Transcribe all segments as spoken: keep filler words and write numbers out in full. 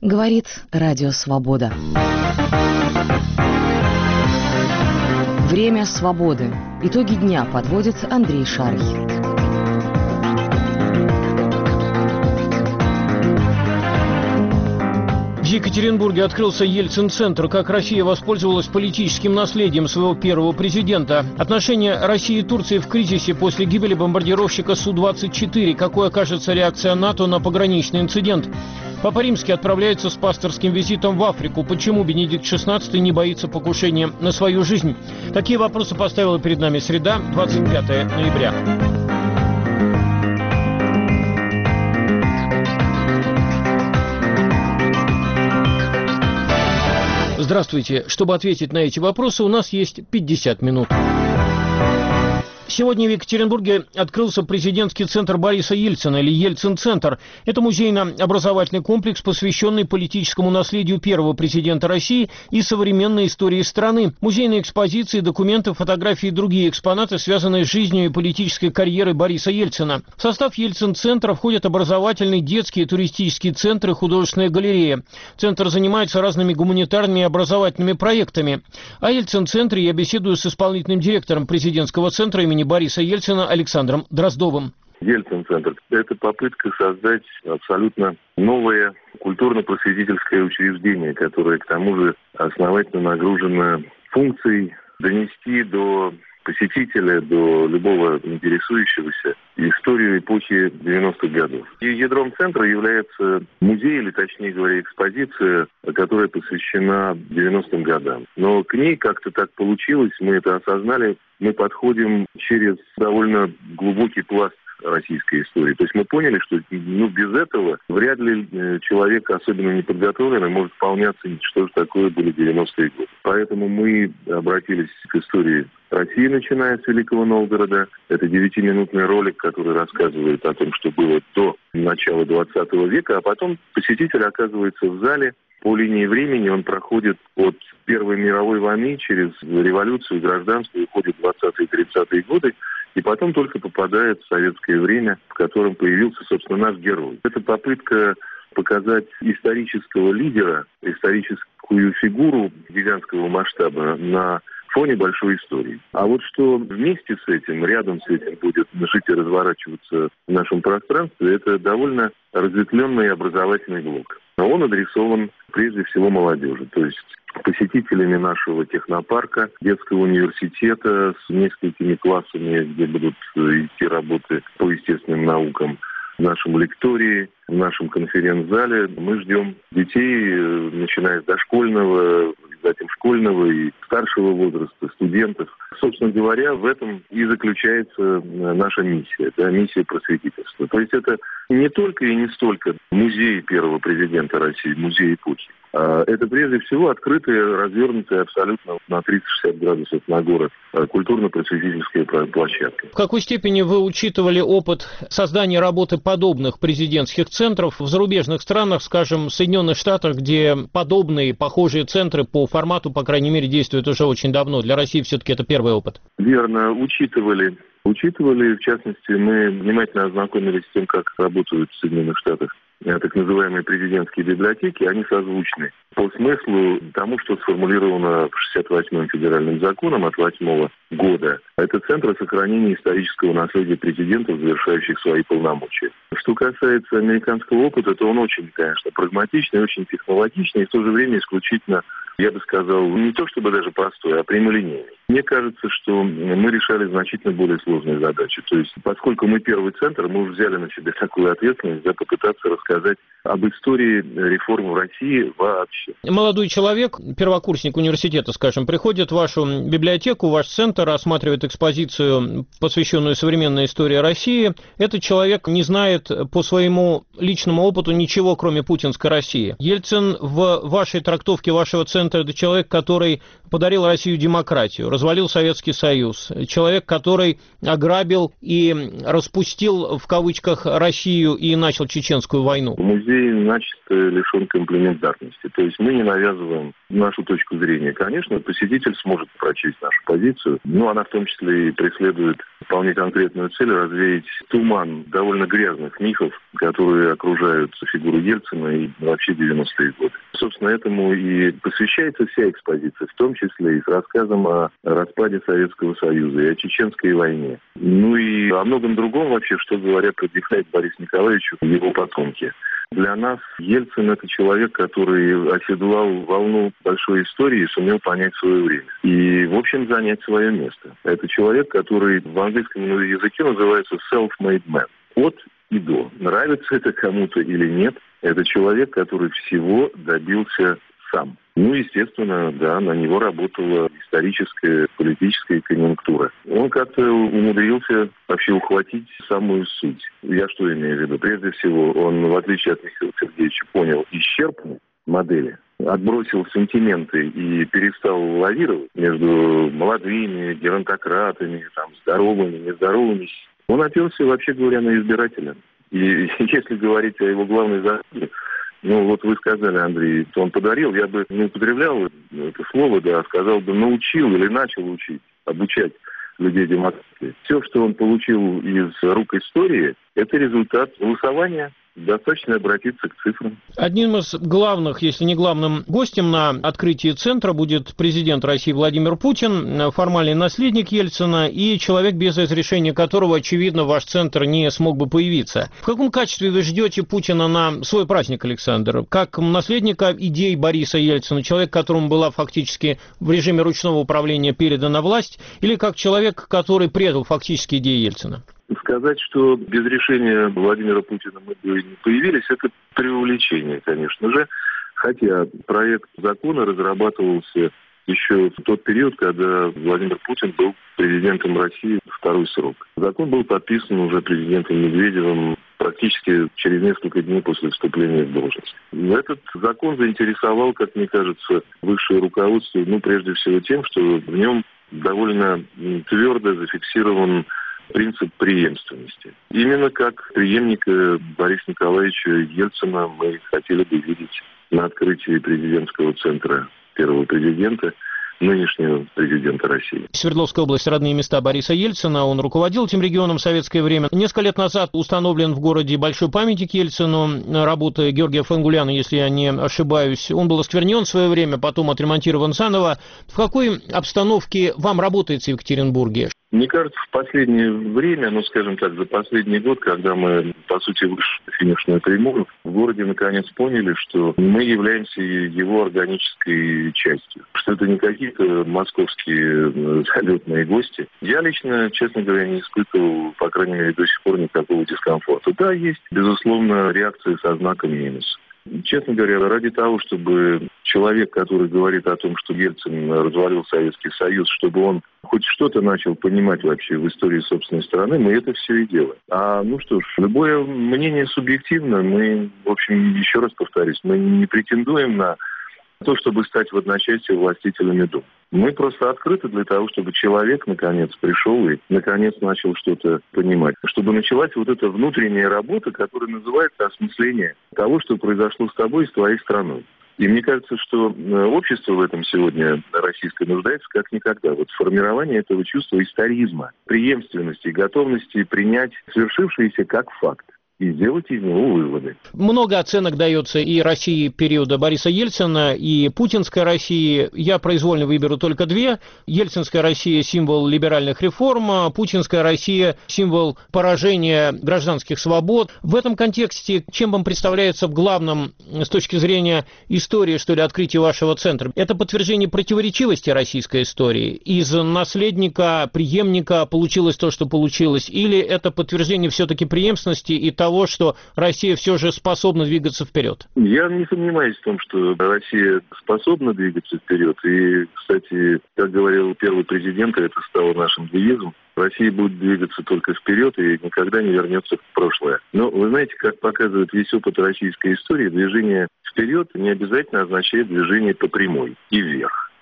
Говорит Радио Свобода. Время свободы. Итоги дня подводит Андрей Шарий. В Екатеринбурге открылся Ельцин-центр. Как Россия воспользовалась политическим наследием своего первого президента. Отношения России и Турции в кризисе после гибели бомбардировщика Су двадцать четыре. Какой окажется реакция НАТО на пограничный инцидент? Папа Римский отправляется с пасторским визитом в Африку. Почему Бенедикт шестнадцатый не боится покушения на свою жизнь? Такие вопросы поставила перед нами среда, двадцать пятое ноября. Здравствуйте. Чтобы ответить на эти вопросы, у нас есть пятьдесят минут. Сегодня в Екатеринбурге открылся президентский центр Бориса Ельцина, или Ельцин-центр. Это музейно-образовательный комплекс, посвященный политическому наследию первого президента России и современной истории страны. Музейные экспозиции, документы, фотографии и другие экспонаты, связанные с жизнью и политической карьерой Бориса Ельцина. В состав Ельцин-центра входят образовательные, детские, туристические центры, художественная галерея. Центр занимается разными гуманитарными и образовательными проектами. О Ельцин-центре я беседую с исполнительным директором президентского центра имени Бориса Ельцина Александром Дроздовым. Ельцин-центр – это попытка создать абсолютно новое культурно-просветительское учреждение, которое, к тому же, основательно нагружено функцией донести до посетителя, до любого интересующегося историю эпохи девяностых годов. И ядром центра является музей, или точнее говоря, экспозиция, которая посвящена девяностым годам. Но к ней как-то так получилось, мы это осознали, мы подходим через довольно глубокий пласт российской истории. То есть мы поняли, что ну, без этого вряд ли человек, особенно неподготовленный, может вполняться, что же такое были девяностые годы. Поэтому мы обратились к истории России, начиная с Великого Новгорода. Это девятиминутный ролик, который рассказывает о том, что было до начала двадцатого века, а потом посетитель оказывается в зале. По линии времени он проходит от Первой мировой войны через революцию, гражданство, уходит в двадцатые-тридцатые годы, и потом только попадает в советское время, в котором появился, собственно, наш герой. Это попытка показать исторического лидера, историческую фигуру гигантского масштаба на фоне большой истории. А вот что вместе с этим, рядом с этим будет жить и разворачиваться в нашем пространстве, это довольно разветвленный образовательный блок. Он адресован прежде всего молодежи, то есть посетителями нашего технопарка, детского университета с несколькими классами, где будут идти работы по естественным наукам, в нашем лектории, в нашем конференц-зале. Мы ждем детей, начиная с дошкольного, затем школьного и старшего возраста, студентов. Собственно говоря, в этом и заключается наша миссия, да, миссия просветительства. То есть это не только и не столько музей первого президента России, музей эпохи, а это прежде всего открытая, развернутая абсолютно на триста шестьдесят градусов на город культурно-просветительская площадка. В какой степени вы учитывали опыт создания работы подобных президентских центров в зарубежных странах, скажем, в Соединенных Штатах, где подобные, похожие центры по формату, по крайней мере, действуют уже очень давно? Для России все-таки это первый опыт. Верно, учитывали. Учитывали, в частности, мы внимательно ознакомились с тем, как работают в Соединенных Штатах так называемые президентские библиотеки, они созвучны по смыслу тому, что сформулировано в шестьдесят восьмом федеральным законом от восьмого года. Это центры сохранения исторического наследия президентов, завершающих свои полномочия. Что касается американского опыта, то он очень, конечно, прагматичный, очень технологичный и в то же время исключительно, я бы сказал, не то чтобы даже простой, а прямолинейный. Мне кажется, что мы решали значительно более сложные задачи. То есть, поскольку мы первый центр, мы уже взяли на себя такую ответственность, да, попытаться рассказать об истории реформ в России вообще. Молодой человек, первокурсник университета, скажем, приходит в вашу библиотеку, в ваш центр, осматривает экспозицию, посвященную современной истории России. Этот человек не знает по своему личному опыту ничего, кроме путинской России. Ельцин в вашей трактовке вашего центра – это человек, который подарил Россию демократию. развалил Советский Союз, человек, который ограбил и распустил, в кавычках, Россию и начал Чеченскую войну. Музей начисто лишен комплементарности. То есть мы не навязываем нашу точку зрения. Конечно, посетитель сможет прочесть нашу позицию, но она в том числе и преследует вполне конкретную цель — развеять туман довольно грязных мифов, которые окружают фигуру Ельцина и вообще девяностые годы. Собственно, этому и посвящается вся экспозиция, в том числе и с рассказом о распаде Советского Союза, и о Чеченской войне. Ну и о многом другом вообще, что говорят про Борису Николаевичу и его потомки. Для нас Ельцин — это человек, который оседлал волну большой истории и сумел понять свое время. И, в общем, занять свое место. Это человек, который в английском языке называется self-made man. От и до. Нравится это кому-то или нет, это человек, который всего добился сам. Ну, естественно, да, на него работала историческая, политическая конъюнктура. Он как-то умудрился вообще ухватить самую суть. Я что имею в виду? Прежде всего, он, в отличие от Михаила Сергеевича, понял исчерпанно модели, отбросил сентименты и перестал лавировать между молодыми, геронтократами, там, здоровыми, нездоровыми. Он оперся, вообще говоря, на избирателя. И если говорить о его главной заслуге, ну, вот вы сказали, Андрей, что он подарил, я бы не употреблял это слово, да, а сказал бы научил или начал учить, обучать людей демократии. Все, что он получил из рук истории, это результат голосования. Достаточно обратиться к цифрам. Одним из главных, если не главным гостем на открытии центра будет президент России Владимир Путин, формальный наследник Ельцина и человек, без разрешения которого, очевидно, ваш центр не смог бы появиться. В каком качестве вы ждете Путина на свой праздник, Александр? Как наследника идей Бориса Ельцина, человек, которому была фактически в режиме ручного управления передана власть, или как человек, который предал фактически идеи Ельцина? Сказать, что без решения Владимира Путина мы бы не появились, это преувеличение, конечно же. Хотя проект закона разрабатывался еще в тот период, когда Владимир Путин был президентом России второй срок. Закон был подписан уже президентом Медведевым практически через несколько дней после вступления в должность. Этот закон заинтересовал, как мне кажется, высшее руководство, ну, прежде всего тем, что в нем довольно твердо зафиксирован принцип преемственности. Именно как преемника Бориса Николаевича Ельцина мы хотели бы видеть на открытии президентского центра первого президента, нынешнего президента России. Свердловская область — родные места Бориса Ельцина. Он руководил этим регионом в советское время. Несколько лет назад установлен в городе большой памятник Ельцину, работы Георгия Фангуляна, если я не ошибаюсь. Он был осквернен в свое время, потом отремонтирован заново. В какой обстановке вам работается в Екатеринбурге? Мне кажется, в последнее время, ну, скажем так, за последний год, когда мы, по сути, вышли на финишную прямую, в городе наконец поняли, что мы являемся его органической частью. Что это не какие-то московские залетные гости. Я лично, честно говоря, не испытывал, по крайней мере, до сих пор никакого дискомфорта. Да, есть, безусловно, реакции со знаком минус. Честно говоря, ради того, чтобы человек, который говорит о том, что Ельцин развалил Советский Союз, чтобы он хоть что-то начал понимать вообще в истории собственной страны, мы это все и делаем. А, ну что ж, любое мнение субъективно. Мы, в общем, еще раз повторюсь, мы не претендуем на то, чтобы стать в одночасье властителями дум. Мы просто открыты для того, чтобы человек, наконец, пришел и, наконец, начал что-то понимать. Чтобы началась вот эта внутренняя работа, которая называется осмысление того, что произошло с тобой и с твоей страной. И мне кажется, что общество в этом сегодня российское нуждается как никогда. Вот формирование этого чувства историзма, преемственности, готовности принять свершившееся как факт и сделать из него выводы. Много оценок дается и России периода Бориса Ельцина, и путинской России. Я произвольно выберу только две. Ельцинская Россия — символ либеральных реформ, а путинская Россия — символ поражения гражданских свобод. В этом контексте чем вам представляется в главном, с точки зрения истории, что ли, открытия вашего центра? Это подтверждение противоречивости российской истории? Из наследника, преемника получилось то, что получилось? Или это подтверждение все-таки преемственности и того, что Россия все же способна двигаться вперед? Я не сомневаюсь в том, что Россия способна двигаться вперед. И, кстати, как говорил первый президент, это стало нашим девизом, Россия будет двигаться только вперед и никогда не вернется в прошлое. Но вы знаете, как показывает весь опыт российской истории, движение вперед не обязательно означает движение по прямой и вверх.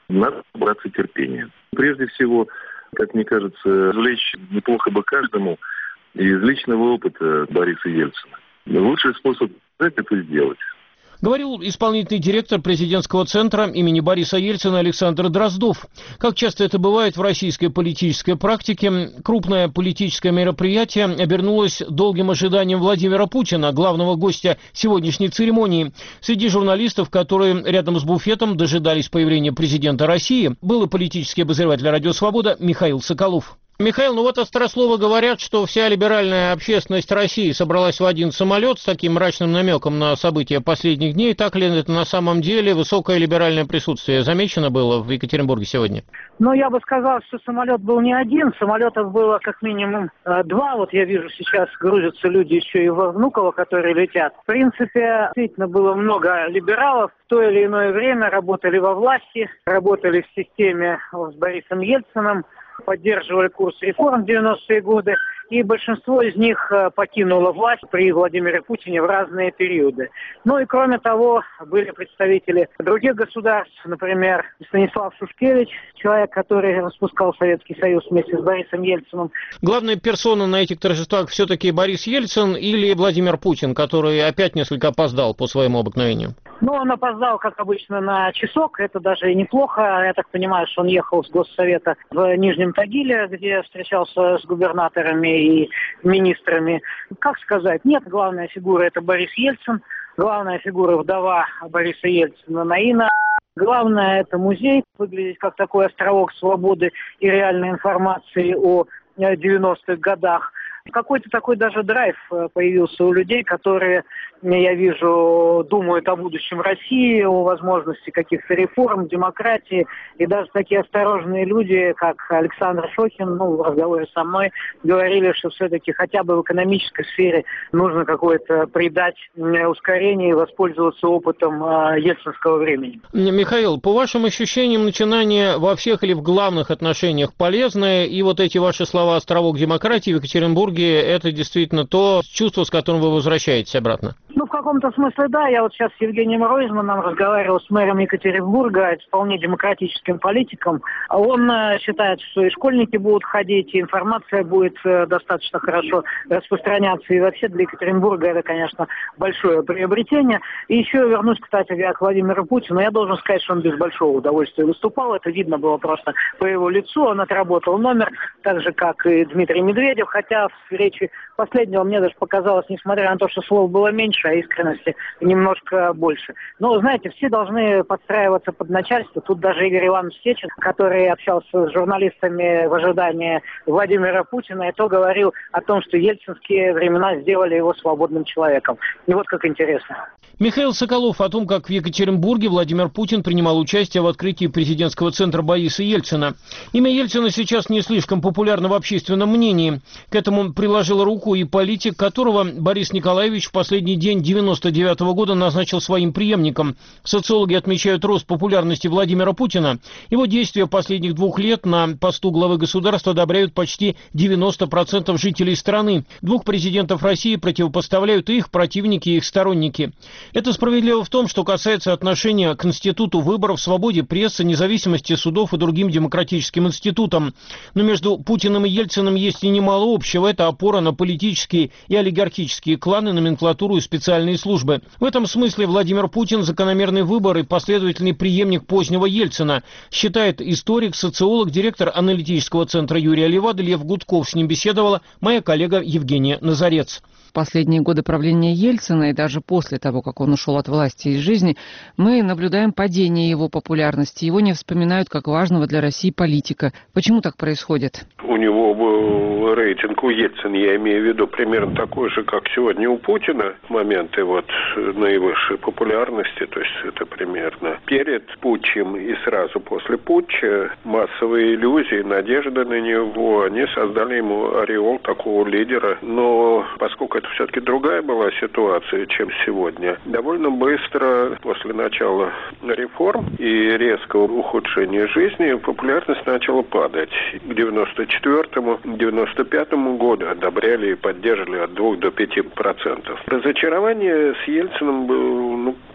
Надо браться терпения. Прежде всего, как мне кажется, извлечь неплохо бы каждому из личного опыта Бориса Ельцина. Лучший способ это сделать. Говорил исполнительный директор президентского центра имени Бориса Ельцина Александр Дроздов. Как часто это бывает в российской политической практике, крупное политическое мероприятие обернулось долгим ожиданием Владимира Путина, главного гостя сегодняшней церемонии. Среди журналистов, которые рядом с буфетом дожидались появления президента России, был и политический обозреватель «Радио Свобода» Михаил Соколов. Михаил, ну вот острословы говорят, что вся либеральная общественность России собралась в один самолет с таким мрачным намеком на события последних дней. Так ли это на самом деле? Высокое либеральное присутствие замечено было в Екатеринбурге сегодня? Ну, я бы сказал, что самолет был не один. Самолетов было как минимум э, два. Вот я вижу, сейчас грузятся люди еще и во Внуково, которые летят. В принципе, действительно было много либералов. В то или иное время работали во власти, работали в системе с Борисом Ельциным, поддерживали курс реформ в девяностые годы, и большинство из них покинуло власть при Владимире Путине в разные периоды. Ну и кроме того, были представители других государств, например, Станислав Шушкевич, человек, который распускал Советский Союз вместе с Борисом Ельциным. Главная персона на этих торжествах все-таки Борис Ельцин или Владимир Путин, который опять несколько опоздал по своему обыкновению? Ну, он опоздал, как обычно, на часок. Это даже и неплохо. Я так понимаю, что он ехал с Госсовета в Нижнем Тагиле, где встречался с губернаторами и министрами. Как сказать? Нет, главная фигура – это Борис Ельцин. Главная фигура – вдова Бориса Ельцина Наина. Главное – это музей. Выглядит как такой островок свободы и реальной информации о девяностых годах. Какой-то такой даже драйв появился у людей, которые, я вижу, думают о будущем России, о возможности каких-то реформ, демократии. И даже такие осторожные люди, как Александр Шохин, ну, в разговоре со мной, говорили, что все-таки хотя бы в экономической сфере нужно какое-то придать ускорение и воспользоваться опытом э, ельцинского времени. Михаил, по вашим ощущениям, начинание во всех или в главных отношениях полезное, и вот эти ваши слова «островок демократии» в Екатеринбурге – это действительно то чувство, с которым вы возвращаетесь обратно? Ну, в каком-то смысле, да. Я вот сейчас с Евгением Ройзманом разговаривал с мэром Екатеринбурга, вполне демократическим политиком. Он э, считает, что и школьники будут ходить, и информация будет э, достаточно хорошо распространяться. И вообще для Екатеринбурга это, конечно, большое приобретение. И еще вернусь, кстати, я к Владимиру Путину. Я должен сказать, что он без большого удовольствия выступал. Это видно было просто по его лицу. Он отработал номер, так же, как и Дмитрий Медведев. Хотя в речи последнего мне даже показалось, несмотря на то, что слов было меньше, а искренности немножко больше. Но, знаете, все должны подстраиваться под начальство. Тут даже Игорь Иванович Сечин, который общался с журналистами в ожидании Владимира Путина, и то говорил о том, что ельцинские времена сделали его свободным человеком. И вот как интересно. Михаил Соколов о том, как в Екатеринбурге Владимир Путин принимал участие в открытии президентского центра Бориса Ельцина. Имя Ельцина сейчас не слишком популярно в общественном мнении. К этому приложил руку и политик, которого Борис Николаевич в последний день девяносто девятого года назначил своим преемником. Социологи отмечают рост популярности Владимира Путина. Его действия последних двух лет на посту главы государства одобряют почти девяносто процентов жителей страны. Двух президентов России противопоставляют и их противники, и их сторонники. Это справедливо в том, что касается отношения к институту выборов, свободе прессы, независимости судов и другим демократическим институтам. Но между Путиным и Ельциным есть и немало общего. Это опора на политические и олигархические кланы, номенклатуру и специальные службы. В этом смысле Владимир Путин – закономерный выбор и последовательный преемник позднего Ельцина, считает историк, социолог, директор аналитического центра Юрия Левада Лев Гудков. С ним беседовала моя коллега Евгения Назарец. В последние годы правления Ельцина и даже после того, как он ушел от власти и из жизни, мы наблюдаем падение его популярности. Его не вспоминают как важного для России политика. Почему так происходит? У него был рейтинг у Ельцина, я имею в виду, примерно такой же, как сегодня у Путина. Моменты вот наивысшей популярности, то есть это примерно перед путчем и сразу после путча массовые иллюзии, надежды на него, они создали ему ореол такого лидера. Но поскольку это все-таки другая была ситуация, чем сегодня, довольно быстро после начала реформ и резкого ухудшения жизни популярность начала падать. К девяносто четвёртому — девяносто пятому году одобряли и поддерживали от двух до пяти процентов. Разочарование с Ельциным было, ну,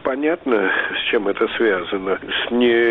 Понятно, с чем это связано. С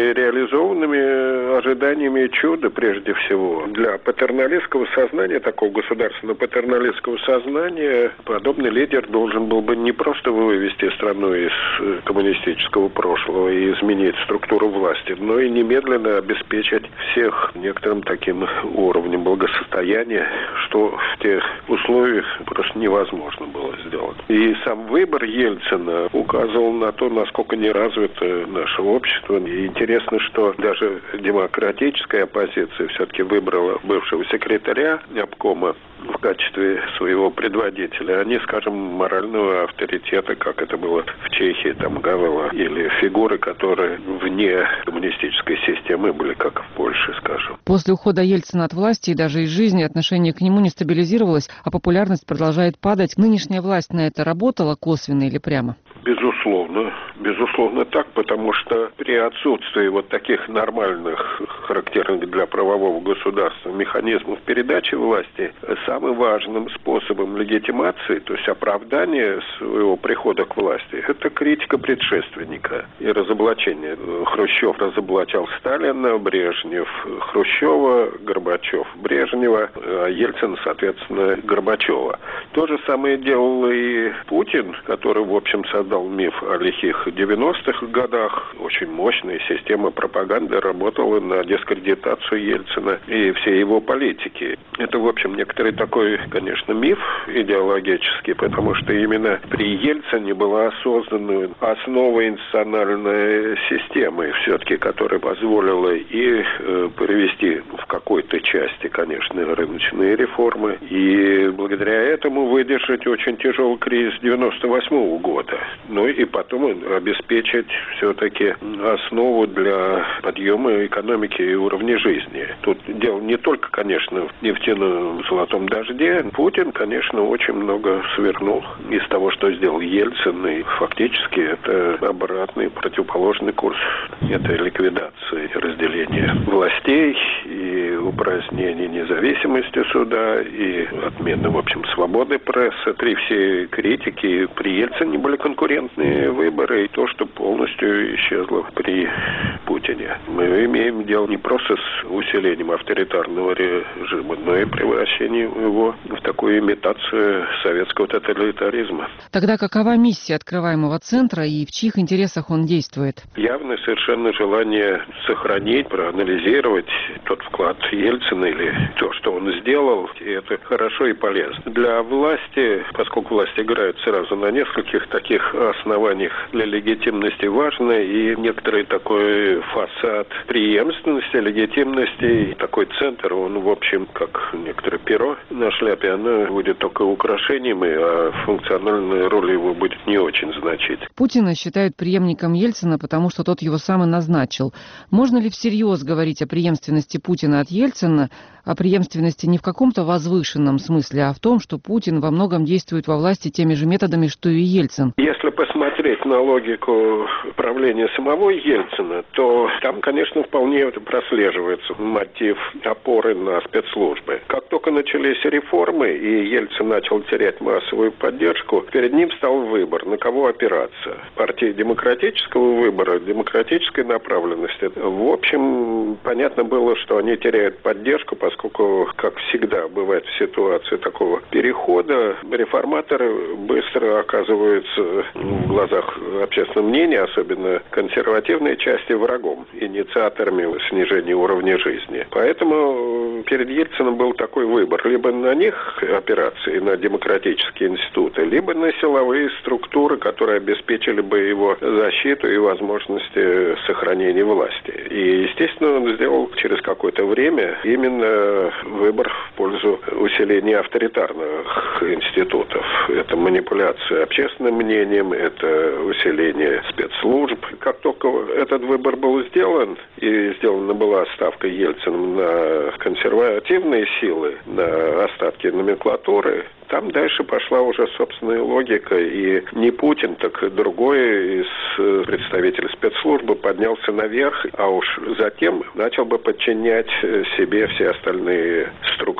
нереализованными ожиданиями чуда, прежде всего. Для патерналистского сознания, такого государственно-патерналистского сознания, подобный лидер должен был бы не просто вывести страну из коммунистического прошлого и изменить структуру власти, но и немедленно обеспечить всех некоторым таким уровнем благосостояния, что в тех условиях просто невозможно было сделать. И сам выбор Ельцина указывал на то, насколько не развито наше общество. И интересно, что даже демократическая оппозиция все-таки выбрала бывшего секретаря обкома в качестве своего предводителя, а не, скажем, морального авторитета, как это было в Чехии, там, Гавела, или фигуры, которые вне коммунистической системы были, как в Польше, скажем. После ухода Ельцина от власти и даже из жизни отношение к нему не стабилизировалось, а популярность продолжает падать. Нынешняя власть на это работала косвенно или прямо? Безусловно. Безусловно так, потому что при отсутствии вот таких нормальных, характерных для правового государства механизмов передачи власти, самым важным способом легитимации, то есть оправдания своего прихода к власти, это критика предшественника и разоблачение. Хрущев разоблачал Сталина, Брежнев Хрущева, Горбачев Брежнева, а Ельцин, соответственно, Горбачева. То же самое делал и Путин, который, в общем, создал миф о лихих девяностых годах. Очень мощная система пропаганды работала на дискредитацию Ельцина и всей его политики. Это, в общем, некоторый такой, конечно, миф идеологический, потому что именно при Ельцине была создана основа институциональной системы, все-таки, которая позволила и э, привести в какой-то части, конечно, рыночные реформы, и благодаря этому выдержать очень тяжелый кризис девяносто восьмого года. Ну и потом обеспечить все-таки основу для подъема экономики и уровня жизни. Тут дело не только, конечно, в нефтяном золотом дожде. Путин, конечно, очень много свернул из того, что сделал Ельцин, и фактически это обратный, противоположный курс. Это ликвидация и разделение властей, и упразднение независимости суда, и отмена, в общем, свободы прессы. При всей критике при Ельцине были конкурентные выборы, и то, что полностью исчезло при Путине. Мы имеем дело не просто с усилением авторитарного режима, но и превращением его в такую имитацию советского тоталитаризма. Тогда какова миссия открываемого центра и в чьих интересах он действует? Явно совершенно желание сохранить, проанализировать тот вклад Ельцина или то, что он сделал, и это хорошо и полезно. Для власти, поскольку власть играет сразу на нескольких таких основаниях для легитимности, важно и некоторый такой фасад преемственности, легитимности, и такой центр, он, в общем, как некоторое перо на шляпе, оно будет только украшением, а функциональная роль его будет не очень значительной. Путина считают преемником Ельцина, потому что тот его сам и назначил. Можно ли всерьез говорить о преемственности Путина от Ельцина, о преемственности не в каком-то возвышенном смысле, а в том, что Путин во многом действует во власти теми же методами, что и Ельцин? Если посмотреть на логику правления самого Ельцина, то там, конечно, вполне прослеживается мотив опоры на спецслужбы. Как только начались реформы, и Ельцин начал терять массовую поддержку, перед ним стал выбор, на кого опираться. Партия демократического выбора, демократической направленности. В общем, понятно было, что они теряют поддержку, поскольку, как всегда бывает в ситуации такого перехода, реформаторы быстро оказываются в глазах общественного мнения, особенно консервативной части, врагом, инициаторами снижения уровня жизни. Поэтому перед Ельцином был такой выбор. Либо на них опираться, на демократические институты, либо на силовые структуры, которые обеспечили бы его защиту и возможности сохранения власти. И, естественно, он сделал через какое-то время именно выбор в пользу усиления авторитарных институтов. Это манипуляция общественным мнением, это усиление спецслужб. Как только этот выбор был сделан, и сделана была ставка Ельциным на консервативные силы, на остатки номенклатуры, там дальше пошла уже собственная логика, и не Путин, так и другой из представителей спецслужбы поднялся наверх, а уж затем начал бы подчинять себе все остальные структуры.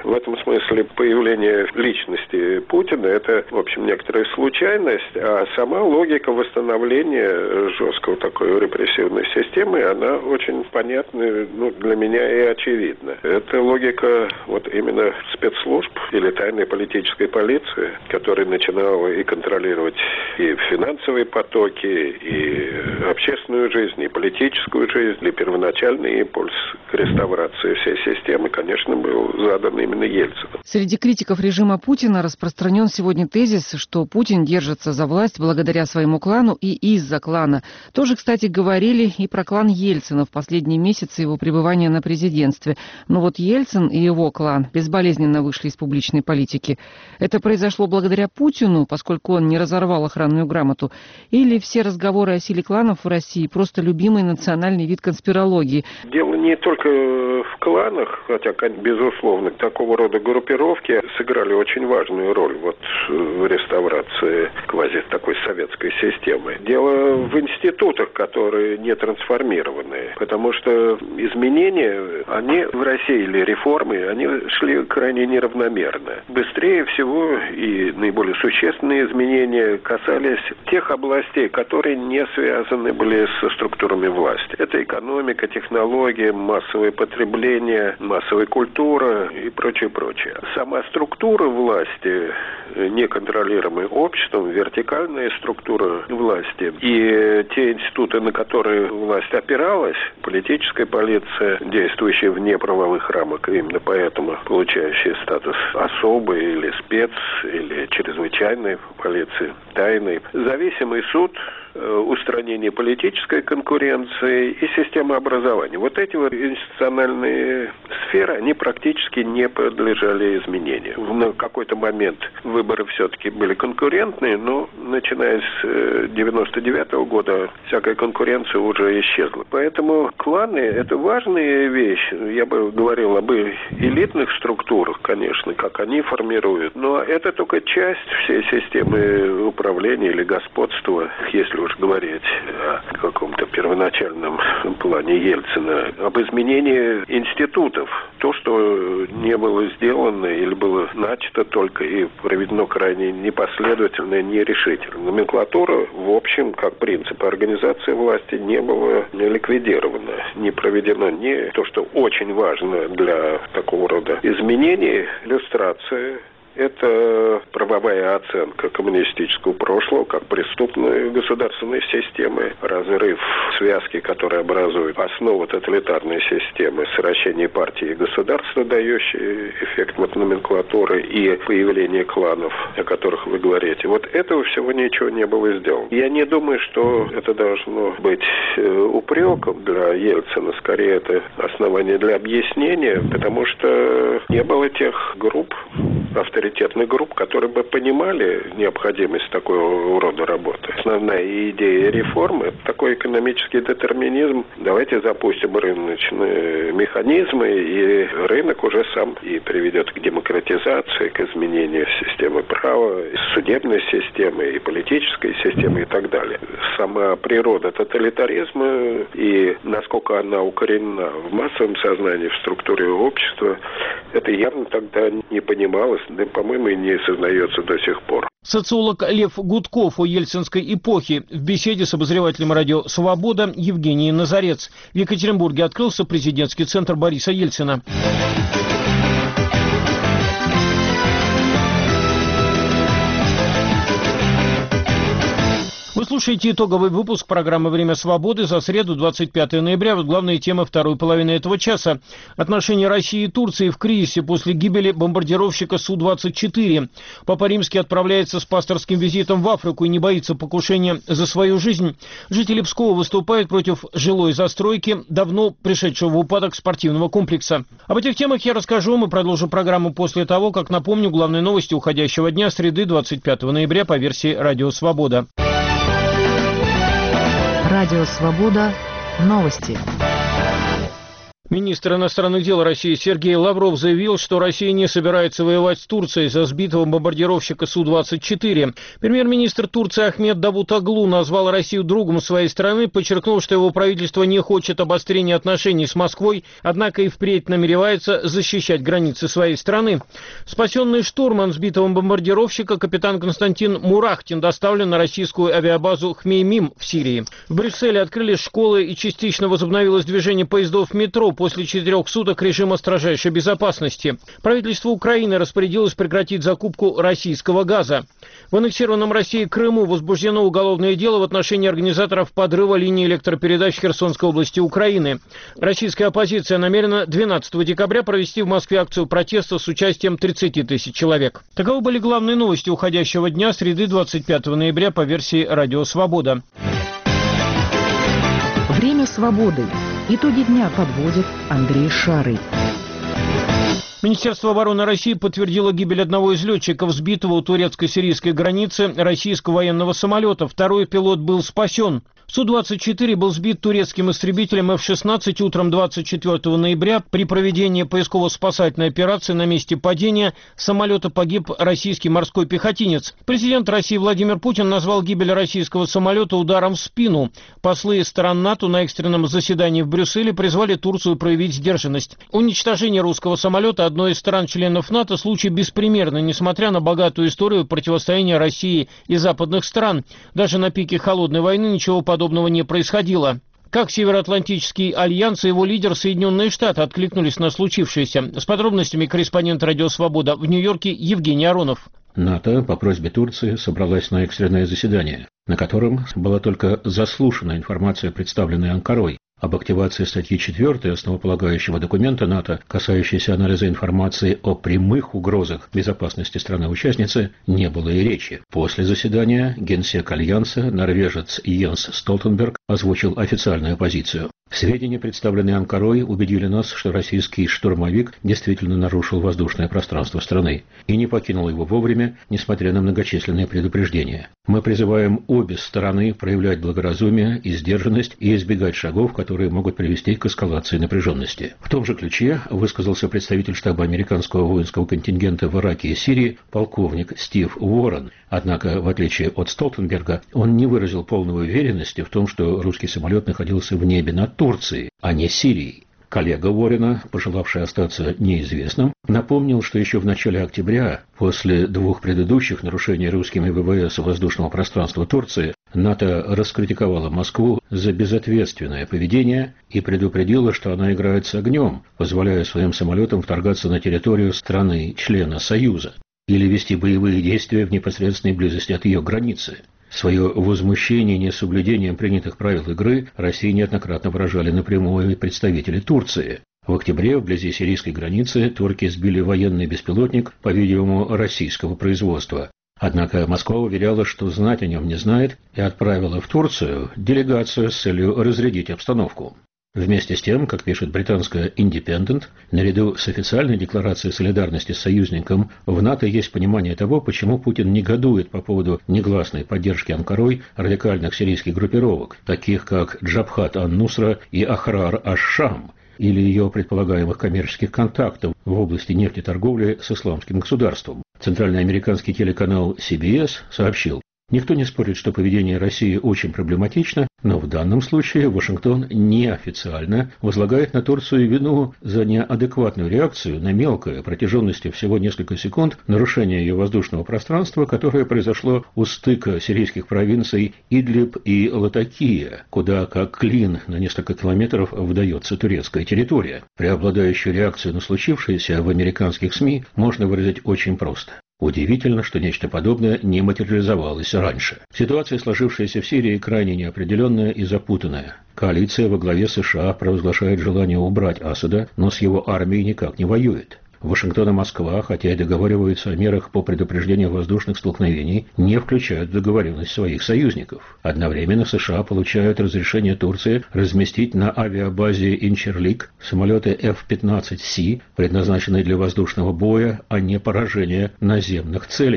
В этом смысле появление личности Путина – это, в общем, некоторая случайность, а сама логика восстановления жесткого такой репрессивной системы, она очень понятна, ну, для меня и очевидна. Это логика вот именно спецслужб или тайной политической полиции, которая начинала и контролировать и финансовые потоки, и общественную жизнь, и политическую жизнь, и первоначальный импульс к реставрации всей системы, конечно, был задан именно Ельцином. Среди критиков режима Путина распространен сегодня тезис, что Путин держится за власть благодаря своему клану и из-за клана. Тоже, кстати, говорили и про клан Ельцина в последние месяцы его пребывания на президентстве. Но вот Ельцин и его клан безболезненно вышли из публичной политики. Это произошло благодаря Путину, поскольку он не разорвал охранную грамоту, или все разговоры о силе кланов в России просто любимый национальный вид конспирологии? Дело не только в кланах, хотя, безусловно, такого рода группировки сыграли очень важную роль вот в реставрации квази такой советской системы. Дело в институтах, которые не трансформированы, потому что изменения, они в России, или реформы, они шли крайне неравномерно. Быстрее всего и наиболее существенные изменения касались тех областей, которые не связаны были со структурами власти. Это экономика, технология, массовое потребление, массовая культура и прочее, прочее. Сама структура власти, неконтролируемая обществом, вертикальная структура власти и те институты, на которые власть опиралась, политическая полиция, действующая вне правовых рамок, именно поэтому получающая статус особой или спец, или чрезвычайной полиции, тайной, зависимый суд, устранение политической конкуренции и система образования. Вот эти вот институциональные сферы, они практически не подлежали изменению. В какой-то момент выборы все-таки были конкурентные, но начиная с девяносто девятого года всякая конкуренция уже исчезла. Поэтому кланы – это важная вещь. Я бы говорил об элитных структурах, конечно, как они формируют, но это только часть всей системы управления или господства, если уж говорить о каком-то первоначальном плане Ельцина, об изменении институтов. То, что не было сделано или было начато только и проведено крайне непоследовательно, нерешительно. Номенклатура, в общем, как принцип организации власти, не была ликвидирована, не проведено ни то, что очень важно для такого рода изменений, иллюстрация. Это правовая оценка коммунистического прошлого как преступной государственной системы, разрыв связки, которые образуют основу тоталитарной системы, сращение партии и государства, дающие эффект номенклатуры, и появление кланов, о которых вы говорите. Вот этого всего ничего не было сделано. Я не думаю, что это должно быть упреком для Ельцина, скорее это основание для объяснения, потому что не было тех групп, авторитетных групп, которые бы понимали необходимость такого рода работы. Основная идея реформы – это такой экономический детерминизм. Давайте запустим рыночные механизмы, и рынок уже сам и приведет к демократизации, к изменению системы права, судебной системы, и политической системы и так далее. Сама природа тоталитаризма и насколько она укоренена в массовом сознании, в структуре общества, это явно тогда не понималось, да, по-моему, и не сознается до сих пор. Социолог Лев Гудков о ельцинской эпохе в беседе с обозревателем радио «Свобода» Евгенией Назарец. В Екатеринбурге открылся президентский центр Бориса Ельцина. Вы слушаете итоговый выпуск программы «Время свободы» за среду, двадцать пятое ноября. Вот главные темы второй половины этого часа. Отношения России и Турции в кризисе после гибели бомбардировщика Су двадцать четыре. Папа Римский отправляется с пасторским визитом в Африку и не боится покушения за свою жизнь. Жители Пскова выступают против жилой застройки, давно пришедшего в упадок спортивного комплекса. Об этих темах я расскажу. Мы продолжим программу после того, как напомню главные новости уходящего дня, среды, двадцать пятого ноября, по версии «Радио Свобода». Радио «Свобода». Новости. Министр иностранных дел России Сергей Лавров заявил, что Россия не собирается воевать с Турцией из-за сбитого бомбардировщика Су двадцать четыре. Премьер-министр Турции Ахмед Давутоглу назвал Россию другом своей страны, подчеркнул, что его правительство не хочет обострения отношений с Москвой, однако и впредь намеревается защищать границы своей страны. Спасенный штурман сбитого бомбардировщика капитан Константин Мурахтин доставлен на российскую авиабазу Хмеймим в Сирии. В Брюсселе открылись школы и частично возобновилось движение поездов метро после четырех суток режима строжайшей безопасности. Правительство Украины распорядилось прекратить закупку российского газа. В аннексированном Россией Крыму возбуждено уголовное дело в отношении организаторов подрыва линии электропередач в Херсонской области Украины. Российская оппозиция намерена двенадцатого декабря провести в Москве акцию протеста с участием тридцати тысяч человек. Таковы были главные новости уходящего дня, среды двадцать пятого ноября по версии «Радио Свобода». Время свободы. Итоги дня подводит Андрей Шарый. Министерство обороны России подтвердило гибель одного из летчиков, сбитого у турецко-сирийской границы российского военного самолета. Второй пилот был спасен. Су двадцать четыре был сбит турецким истребителем эф шестнадцать утром двадцать четвёртого ноября. При проведении поисково-спасательной операции на месте падения самолета погиб российский морской пехотинец. Президент России Владимир Путин назвал гибель российского самолета ударом в спину. Послы стран НАТО на экстренном заседании в Брюсселе призвали Турцию проявить сдержанность. Уничтожение русского самолета одной из стран-членов НАТО случай беспримерный, несмотря на богатую историю противостояния России и западных стран. Даже на пике холодной войны ничего подобного подобного не происходило. Как Североатлантический альянс и его лидер Соединенные Штаты откликнулись на случившееся? С подробностями корреспондент «Радио Свобода» в Нью-Йорке Евгений Аронов. НАТО по просьбе Турции собралась на экстренное заседание, на котором была только заслушана информация, представленная Анкарой. Об активации статьи четвёртой основополагающего документа НАТО, касающейся анализа информации о прямых угрозах безопасности страны-участницы, не было и речи. После заседания генсек Альянса, норвежец Йенс Столтенберг, озвучил официальную позицию. Сведения, представленные Анкарой, убедили нас, что российский штурмовик действительно нарушил воздушное пространство страны и не покинул его вовремя, несмотря на многочисленные предупреждения. Мы призываем обе стороны проявлять благоразумие и сдержанность и избегать шагов, которые могут привести к эскалации напряженности. В том же ключе высказался представитель штаба американского воинского контингента в Ираке и Сирии полковник Стив Уоррен. Однако, в отличие от Столтенберга, он не выразил полной уверенности в том, что русский самолет находился в небе над Турцией, а не Сирией. Коллега Уоррена, пожелавший остаться неизвестным, напомнил, что еще в начале октября, после двух предыдущих нарушений русскими ВВС воздушного пространства Турции, НАТО раскритиковало Москву за безответственное поведение и предупредило, что она играет с огнем, позволяя своим самолетам вторгаться на территорию страны-члена Союза или вести боевые действия в непосредственной близости от ее границы. Свое возмущение несоблюдением принятых правил игры России неоднократно выражали напрямую и представители Турции. В октябре вблизи сирийской границы турки сбили военный беспилотник, по-видимому, российского производства. Однако Москва уверяла, что знать о нем не знает, и отправила в Турцию делегацию с целью разрядить обстановку. Вместе с тем, как пишет британская «Independent», наряду с официальной декларацией солидарности с союзником, в НАТО есть понимание того, почему Путин негодует по поводу негласной поддержки Анкарой радикальных сирийских группировок, таких как Джабхат ан-Нусра и Ахрар аш-Шам, или ее предполагаемых коммерческих контактов в области нефтеторговли с исламским государством. Центральный американский телеканал си би эс сообщил: никто не спорит, что поведение России очень проблематично, но в данном случае Вашингтон неофициально возлагает на Турцию вину за неадекватную реакцию на мелкое, протяженностью всего несколько секунд, нарушение ее воздушного пространства, которое произошло у стыка сирийских провинций Идлиб и Латакия, куда как клин на несколько километров вдается турецкая территория. Преобладающую реакцию на случившееся в американских СМИ можно выразить очень просто. Удивительно, что нечто подобное не материализовалось раньше. Ситуация, сложившаяся в Сирии, крайне неопределенная и запутанная. Коалиция во главе США провозглашает желание убрать Асада, но с его армией никак не воюет. Вашингтон и Москва, хотя и договариваются о мерах по предупреждению воздушных столкновений, не включают в договоренность своих союзников. Одновременно США получают разрешение Турции разместить на авиабазе Инчерлик самолеты эф пятнадцать си, предназначенные для воздушного боя, а не поражения наземных целей.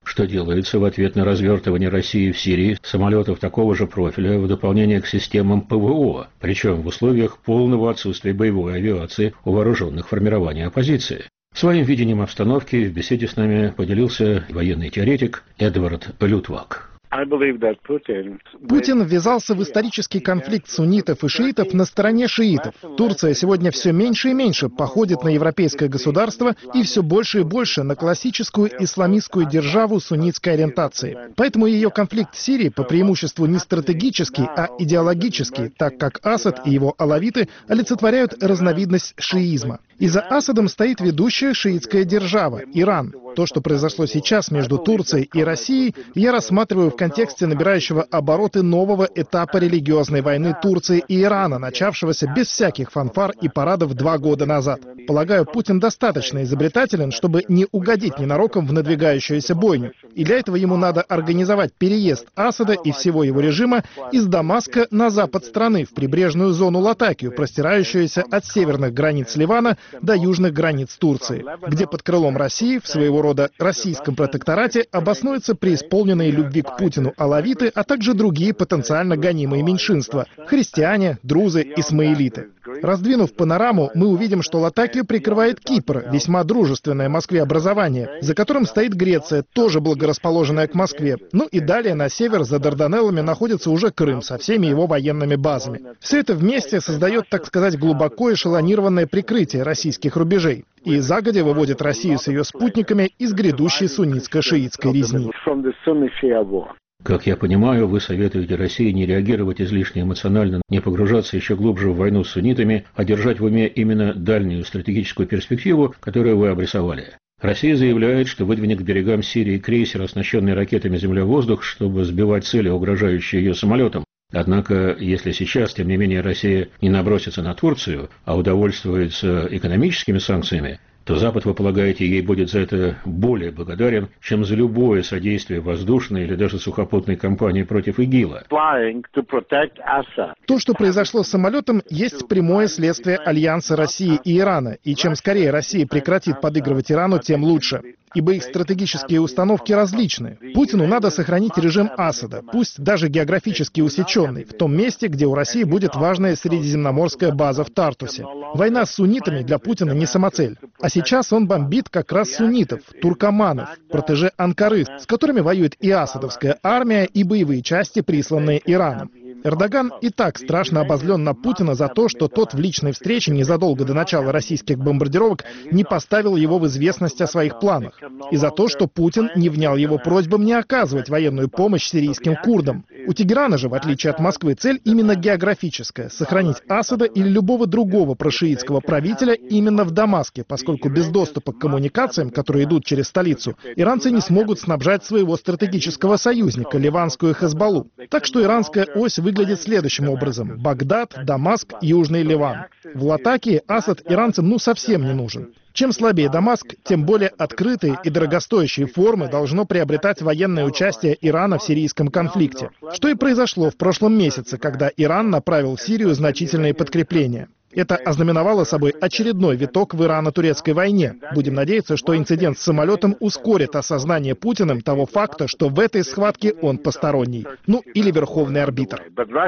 что делается в ответ на развертывание России в Сирии самолетов такого же профиля в дополнение к системам ПВО, причем в условиях полного отсутствия боевой авиации у вооруженных формирований оппозиции. Своим видением обстановки в беседе с нами поделился военный теоретик Эдвард Лютвак. Путин ввязался в исторический конфликт суннитов и шиитов на стороне шиитов. Турция сегодня все меньше и меньше походит на европейское государство и все больше и больше на классическую исламистскую державу суннитской ориентации. Поэтому ее конфликт в Сирии по преимуществу не стратегический, а идеологический, так как Асад и его алавиты олицетворяют разновидность шиизма. И за Асадом стоит ведущая шиитская держава – Иран. То, что произошло сейчас между Турцией и Россией, я рассматриваю в контексте набирающего обороты нового этапа религиозной войны Турции и Ирана, начавшегося без всяких фанфар и парадов два года назад. Полагаю, Путин достаточно изобретателен, чтобы не угодить ненароком в надвигающуюся бойню. И для этого ему надо организовать переезд Асада и всего его режима из Дамаска на запад страны, в прибрежную зону Латакию, простирающуюся от северных границ Ливана до южных границ Турции, где под крылом России, в своего рода российском протекторате, обоснуются преисполненные любви к Путину алавиты, а также другие потенциально гонимые меньшинства – христиане, друзы, исмаилиты. Раздвинув панораму, мы увидим, что Латакию прикрывает Кипр, весьма дружественное Москве образование, за которым стоит Греция, тоже благорасположенная к Москве. Ну и далее на север за Дарданеллами находится уже Крым со всеми его военными базами. Все это вместе создает, так сказать, глубоко эшелонированное прикрытие российских рубежей и загодя выводит Россию с ее спутниками из грядущей суннитско-шиитской резни. Как я понимаю, вы советуете России не реагировать излишне эмоционально, не погружаться еще глубже в войну с суннитами, а держать в уме именно дальнюю стратегическую перспективу, которую вы обрисовали. Россия заявляет, что выдвинет к берегам Сирии крейсер, оснащенный ракетами «Земля-воздух», чтобы сбивать цели, угрожающие ее самолетам. Однако, если сейчас, тем не менее, Россия не набросится на Турцию, а удовольствуется экономическими санкциями, то Запад, вы полагаете, ей будет за это более благодарен, чем за любое содействие воздушной или даже сухопутной кампании против ИГИЛа. То, что произошло с самолетом, есть прямое следствие альянса России и Ирана, и чем скорее Россия прекратит подыгрывать Ирану, тем лучше. Ибо их стратегические установки различны. Путину надо сохранить режим Асада, пусть даже географически усеченный, в том месте, где у России будет важная средиземноморская база в Тартусе. Война с суннитами для Путина не самоцель. А сейчас он бомбит как раз суннитов, туркоманов, протеже Анкары, с которыми воюет и асадовская армия, и боевые части, присланные Ираном. Эрдоган и так страшно обозлен на Путина за то, что тот в личной встрече незадолго до начала российских бомбардировок не поставил его в известность о своих планах. И за то, что Путин не внял его просьбам не оказывать военную помощь сирийским курдам. У Тегерана же, в отличие от Москвы, цель именно географическая – сохранить Асада или любого другого прошиитского правителя именно в Дамаске, поскольку без доступа к коммуникациям, которые идут через столицу, иранцы не смогут снабжать своего стратегического союзника – ливанскую Хезболлу. Так что иранская ось выглядит следующим образом: Багдад, Дамаск, Южный Ливан. В Латакии Асад иранцам ну совсем не нужен. Чем слабее Дамаск, тем более открытые и дорогостоящие формы должно приобретать военное участие Ирана в сирийском конфликте. Что и произошло в прошлом месяце, когда Иран направил в Сирию значительные подкрепления. Это ознаменовало собой очередной виток в ирано-турецкой войне. Будем надеяться, что инцидент с самолетом ускорит осознание Путиным того факта, что в этой схватке он посторонний. Ну, или верховный арбитр.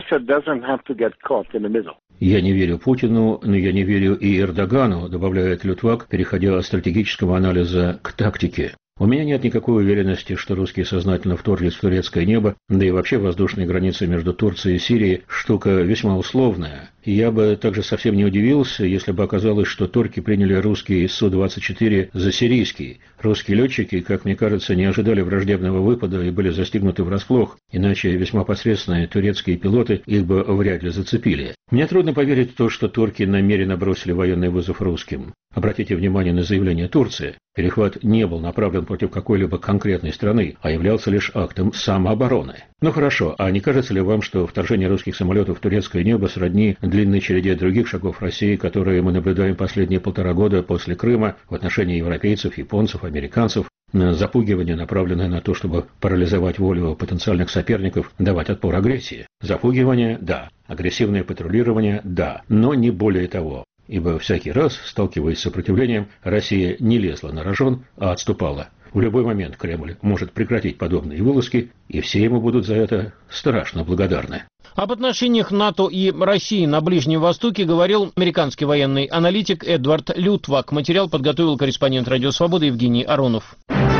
Я не верю Путину, но я не верю и Эрдогану, добавляет Лютвак, переходя от стратегического анализа к тактике. У меня нет никакой уверенности, что русские сознательно вторглись в турецкое небо, да и вообще воздушные границы между Турцией и Сирией – штука весьма условная. И я бы также совсем не удивился, если бы оказалось, что турки приняли русский Су двадцать четыре за сирийский. Русские летчики, как мне кажется, не ожидали враждебного выпада и были застигнуты врасплох, иначе весьма посредственные турецкие пилоты их бы вряд ли зацепили. Мне трудно поверить в то, что турки намеренно бросили военный вызов русским. Обратите внимание на заявление Турции. Перехват не был направлен против какой-либо конкретной страны, а являлся лишь актом самообороны. Ну хорошо, а не кажется ли вам, что вторжение русских самолетов в турецкое небо сродни длинной череде других шагов России, которые мы наблюдаем последние полтора года после Крыма в отношении европейцев, японцев, американцев? Запугивание, направленное на то, чтобы парализовать волю потенциальных соперников, давать отпор агрессии. Запугивание – да. Агрессивное патрулирование – да. Но не более того. Ибо всякий раз, сталкиваясь с сопротивлением, Россия не лезла на рожон, а отступала. В любой момент Кремль может прекратить подобные вылазки, и все ему будут за это страшно благодарны. Об отношениях НАТО и России на Ближнем Востоке говорил американский военный аналитик Эдвард Лютвак. Материал подготовил корреспондент «Радио Свобода» Евгений Аронов.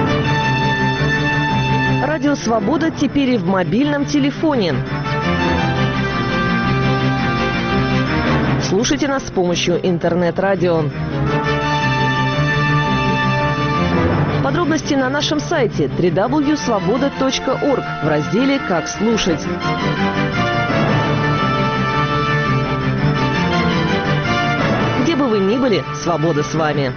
Радио Свобода теперь и в мобильном телефоне. Слушайте нас с помощью интернет-радио. Подробности на нашем сайте дабл ю дабл ю дабл ю точка свобода точка орг в разделе «Как слушать». Где бы вы ни были, свобода с вами.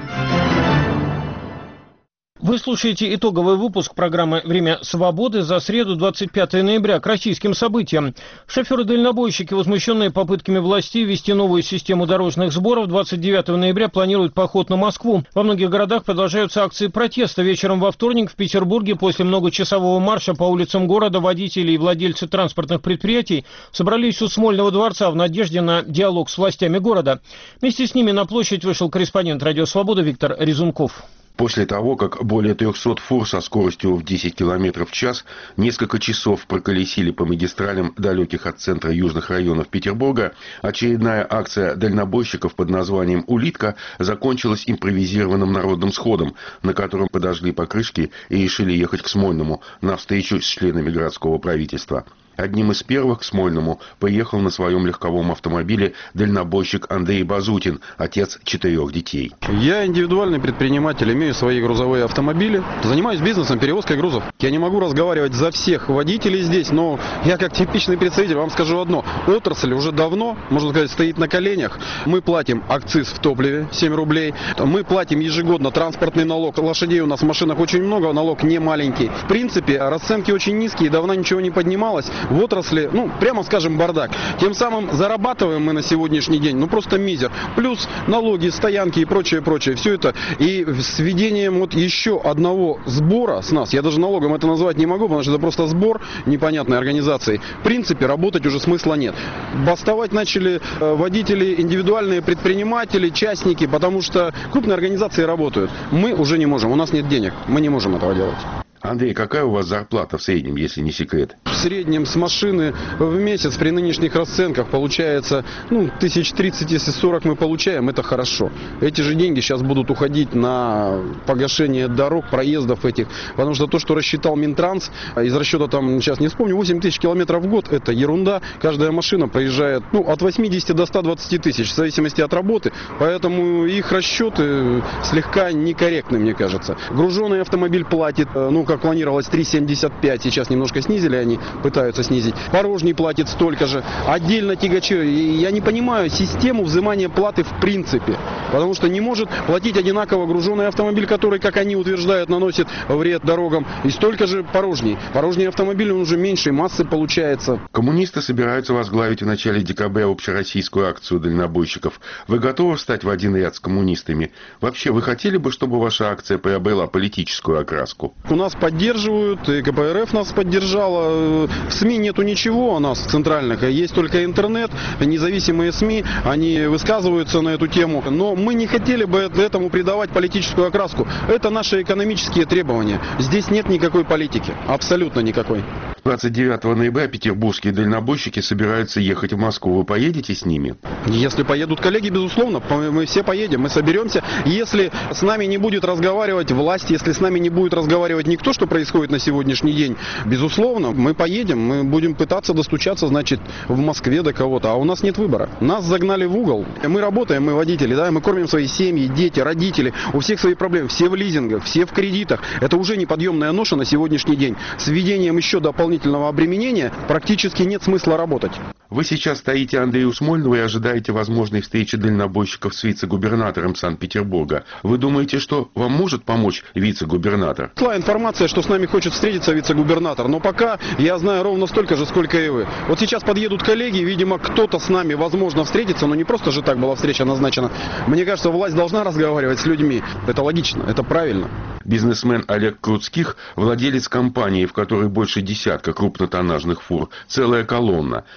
Вы слушаете итоговый выпуск программы «Время свободы» за среду, двадцать пятое ноября. К российским событиям. Шоферы-дальнобойщики, возмущенные попытками властей ввести новую систему дорожных сборов, двадцать девятого ноября планируют поход на Москву. Во многих городах продолжаются акции протеста. Вечером во вторник в Петербурге после многочасового марша по улицам города водители и владельцы транспортных предприятий собрались у Смольного дворца в надежде на диалог с властями города. Вместе с ними на площадь вышел корреспондент «Радио Свобода» Виктор Резунков. После того, как более трехсот фур со скоростью в десять километров в час несколько часов проколесили по магистралям далеких от центра южных районов Петербурга, очередная акция дальнобойщиков под названием «Улитка» закончилась импровизированным народным сходом, на котором подожгли покрышки и решили ехать к Смольному на встречу с членами городского правительства. Одним из первых к Смольному поехал на своем легковом автомобиле дальнобойщик Андрей Базутин, отец четырех детей. Я индивидуальный предприниматель, имею свои грузовые автомобили, занимаюсь бизнесом, перевозкой грузов. Я не могу разговаривать за всех водителей здесь, но я как типичный представитель вам скажу одно. Отрасль уже давно, можно сказать, стоит на коленях. Мы платим акциз в топливе семь рублей, мы платим ежегодно транспортный налог. Лошадей у нас в машинах очень много, налог не маленький. В принципе, расценки очень низкие, давно ничего не поднималось. В отрасли, ну, прямо скажем, бардак. Тем самым зарабатываем мы на сегодняшний день, ну, просто мизер. Плюс налоги, стоянки и прочее, прочее. Все это. И с введением вот еще одного сбора с нас, я даже налогом это назвать не могу, потому что это просто сбор непонятной организации. В принципе, работать уже смысла нет. Бастовать начали водители, индивидуальные предприниматели, частники, потому что крупные организации работают. Мы уже не можем, у нас нет денег, мы не можем этого делать. Андрей, какая у вас зарплата в среднем, если не секрет? В среднем с машины в месяц при нынешних расценках получается, ну, тысяч тридцать, если сорок мы получаем, это хорошо. Эти же деньги сейчас будут уходить на погашение дорог, проездов этих, потому что то, что рассчитал Минтранс, из расчета там, сейчас не вспомню, восемь тысяч километров в год, это ерунда. Каждая машина проезжает, ну, от восьмидесяти до ста двадцати тысяч, в зависимости от работы, поэтому их расчеты слегка некорректны, мне кажется. Груженный автомобиль платит, ну, как планировалось, три семьдесят пять, сейчас немножко снизили, они пытаются снизить. Порожний платит столько же. Отдельно тягачи. Я не понимаю систему взимания платы в принципе, потому что не может платить одинаково груженный автомобиль, который, как они утверждают, наносит вред дорогам, и столько же порожний. Порожний автомобиль, он уже меньшей массы получается. Коммунисты собираются возглавить в начале декабря общероссийскую акцию дальнобойщиков. Вы готовы встать в один ряд с коммунистами? Вообще, вы хотели бы, чтобы ваша акция приобрела политическую окраску? У нас поддерживают, и ка пэ эр эф нас поддержала. В СМИ нету ничего у нас центральных, есть только интернет, независимые СМИ, они высказываются на эту тему. Но мы не хотели бы этому придавать политическую окраску. Это наши экономические требования. Здесь нет никакой политики, абсолютно никакой. двадцать девятого ноября петербургские дальнобойщики собираются ехать в Москву. Вы поедете с ними? Если поедут коллеги, безусловно, мы все поедем, мы соберемся. Если с нами не будет разговаривать власть, если с нами не будет разговаривать никто, что происходит на сегодняшний день, безусловно, мы поедем, мы будем пытаться достучаться, значит, в Москве до кого-то, а у нас нет выбора. Нас загнали в угол. Мы работаем, мы водители, да, мы кормим свои семьи, дети, родители, у всех свои проблемы, все в лизингах, все в кредитах. Это уже неподъемная ноша на сегодняшний день. С введением еще дополнительного обременения практически нет смысла работать. Вы сейчас стоите, Андрей, у Смольного и ожидаете возможной встречи дальнобойщиков с вице-губернатором Санкт-Петербурга. Вы думаете, что вам может помочь вице-губернатор? Шла информация, что с нами хочет встретиться вице-губернатор, но пока я знаю ровно столько же, сколько и вы. Вот сейчас подъедут коллеги, видимо, кто-то с нами, возможно, встретится, но не просто же так была встреча назначена. Мне кажется, власть должна разговаривать с людьми. Это логично, это правильно. Бизнесмен Олег Крутских, владелец компании, в которой больше десятка крупнотоннажных фур, целая колонна. Я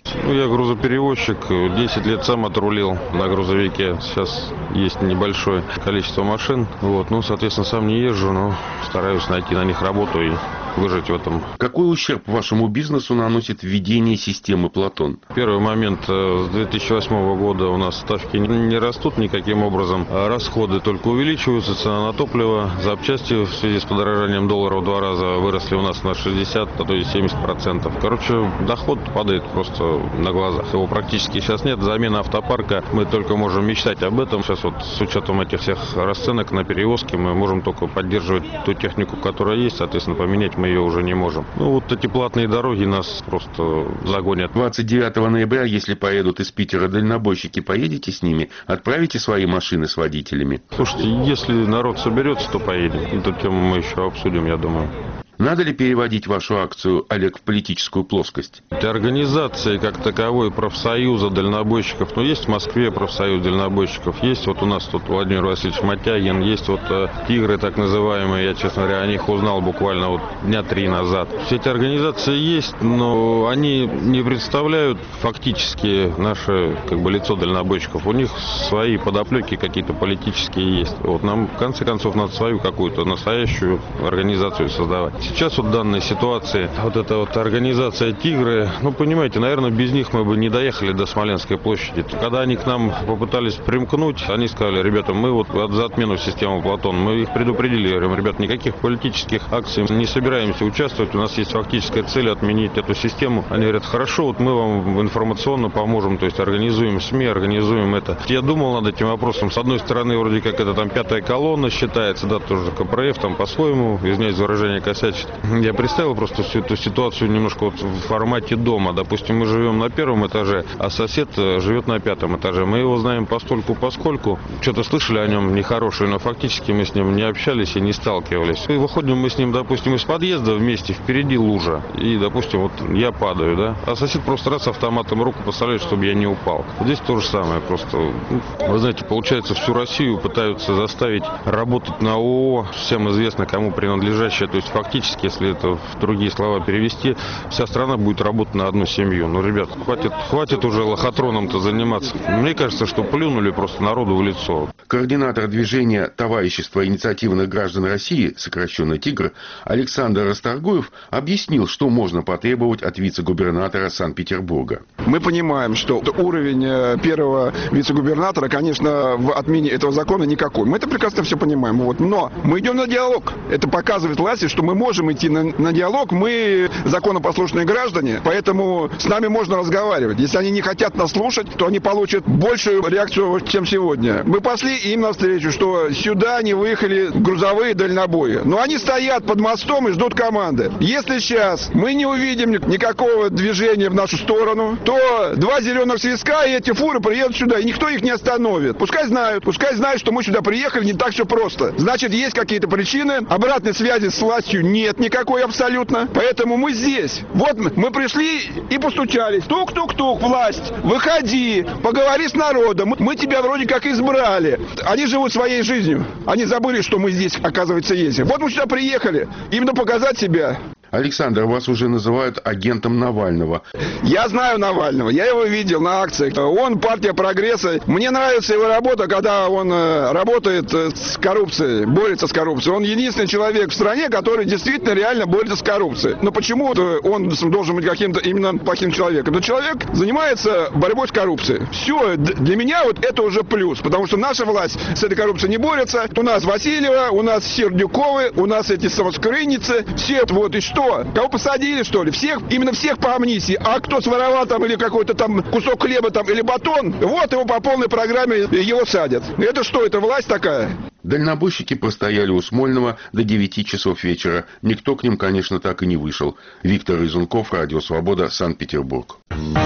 я грузоперевозчик, десять лет сам отрулил на грузовике. Сейчас есть небольшое количество машин. Вот, ну, соответственно, сам не езжу, но стараюсь найти на них работу и выжить в этом. Какой ущерб вашему бизнесу наносит введение системы Платон? Первый момент. С две тысячи восьмого года у нас ставки не растут никаким образом. Расходы только увеличиваются. Цена на топливо, запчасти в связи с подорожанием доллара в два раза выросли у нас на шестьдесят, а то и семьдесят процентов. Короче, доход падает просто на глазах. Его практически сейчас нет. Замена автопарка, мы только можем мечтать об этом. Сейчас вот с учетом этих всех расценок на перевозки мы можем только поддерживать ту технику, которая есть. Соответственно, поменять мы ее уже не можем. Ну, вот эти платные дороги нас просто загонят. двадцать девятого ноября, если поедут из Питера дальнобойщики, поедете с ними? Отправите свои машины с водителями? Слушайте, если народ соберется, то поедем. Эту тему мы еще обсудим, я думаю. Надо ли переводить вашу акцию, Олег, в политическую плоскость? Организации как таковой профсоюза дальнобойщиков, ну, есть в Москве профсоюз дальнобойщиков, есть вот у нас тут Владимир Васильевич Матягин, есть вот э, тигры так называемые, я, честно говоря, о них узнал буквально вот дня три назад. Все эти организации есть, но они не представляют фактически наше как бы лицо дальнобойщиков. У них свои подоплеки какие-то политические есть. Вот нам в конце концов надо свою какую-то настоящую организацию создавать. Сейчас вот в данной ситуации, вот эта вот организация «Тигры», ну, понимаете, наверное, без них мы бы не доехали до Смоленской площади. Когда они к нам попытались примкнуть, они сказали: ребята, мы вот за отмену системы Платон, мы их предупредили, говорим: ребят, никаких политических акций не собираемся участвовать, у нас есть фактическая цель отменить эту систему. Они говорят: хорошо, вот мы вам информационно поможем, то есть организуем СМИ, организуем это. Я думал над этим вопросом. С одной стороны, вроде как это там пятая колонна считается, да, тоже КПРФ, там по-своему, извиняюсь за выражение, косячит. Я представил просто всю эту ситуацию немножко вот в формате дома. Допустим, мы живем на первом этаже, а сосед живет на пятом этаже. Мы его знаем постольку поскольку. Что-то слышали о нем нехорошее, но фактически мы с ним не общались и не сталкивались. И выходим мы с ним, допустим, из подъезда вместе, впереди лужа. И, допустим, вот я падаю, да, а сосед просто раз автоматом руку поставляет, чтобы я не упал. Здесь то же самое просто. Вы знаете, получается, всю Россию пытаются заставить работать на ООО, всем известно, кому принадлежащее, то есть фактически, если это в другие слова перевести, вся страна будет работать на одну семью. Ну, ребят, хватит, хватит уже лохотроном-то заниматься. Мне кажется, что плюнули просто народу в лицо. Координатор движения «Товарищество инициативных граждан России», сокращенно «Тигр», Александр Расторгуев объяснил, что можно потребовать от вице-губернатора Санкт-Петербурга. Мы понимаем, что уровень первого вице-губернатора, конечно, в отмене этого закона никакой. Мы это прекрасно все понимаем. Вот. Но мы идем на диалог. Это показывает власти, что мы можем идти на, на диалог. Мы законопослушные граждане, поэтому с нами можно разговаривать. Если они не хотят нас слушать, то они получат большую реакцию, чем сегодня. Мы пошли им навстречу, что сюда не выехали грузовые дальнобои. Но они стоят под мостом и ждут команды. Если сейчас мы не увидим никакого движения в нашу сторону, то два зеленых свистка и эти фуры приедут сюда, и никто их не остановит. Пускай знают, пускай знают, что мы сюда приехали не так все просто. Значит, есть какие-то причины. Обратной связи с властью нет никакой абсолютно. Поэтому мы здесь. Вот мы пришли и постучались. Тук-тук-тук, власть, выходи, поговори с народом. Мы тебя вроде как избрали. Они живут своей жизнью. Они забыли, что мы здесь, оказывается, есть. Вот мы сюда приехали. Именно показать себя. Александр, вас уже называют агентом Навального. Я знаю Навального, я его видел на акциях. Он партия прогресса. Мне нравится его работа, когда он работает с коррупцией, борется с коррупцией. Он единственный человек в стране, который действительно реально борется с коррупцией. Но почему он должен быть каким-то именно плохим человеком? Этот человек занимается борьбой с коррупцией. Все, для меня вот это уже плюс, потому что наша власть с этой коррупцией не борется. У нас Васильева, у нас Сердюковы, у нас эти самоскрынницы. Все вот и что? Кого посадили, что ли? Всех, именно всех по амнистии. А кто своровал там или какой-то там кусок хлеба там или батон, вот его по полной программе его садят. Это что, это власть такая? Дальнобойщики простояли у Смольного до девяти часов вечера. Никто к ним, конечно, так и не вышел. Виктор Изунков, Радио Свобода, Санкт-Петербург.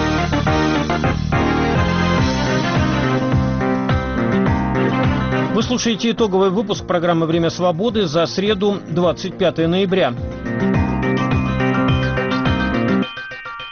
Вы слушаете итоговый выпуск программы «Время свободы» за среду, двадцать пятое ноября. Жители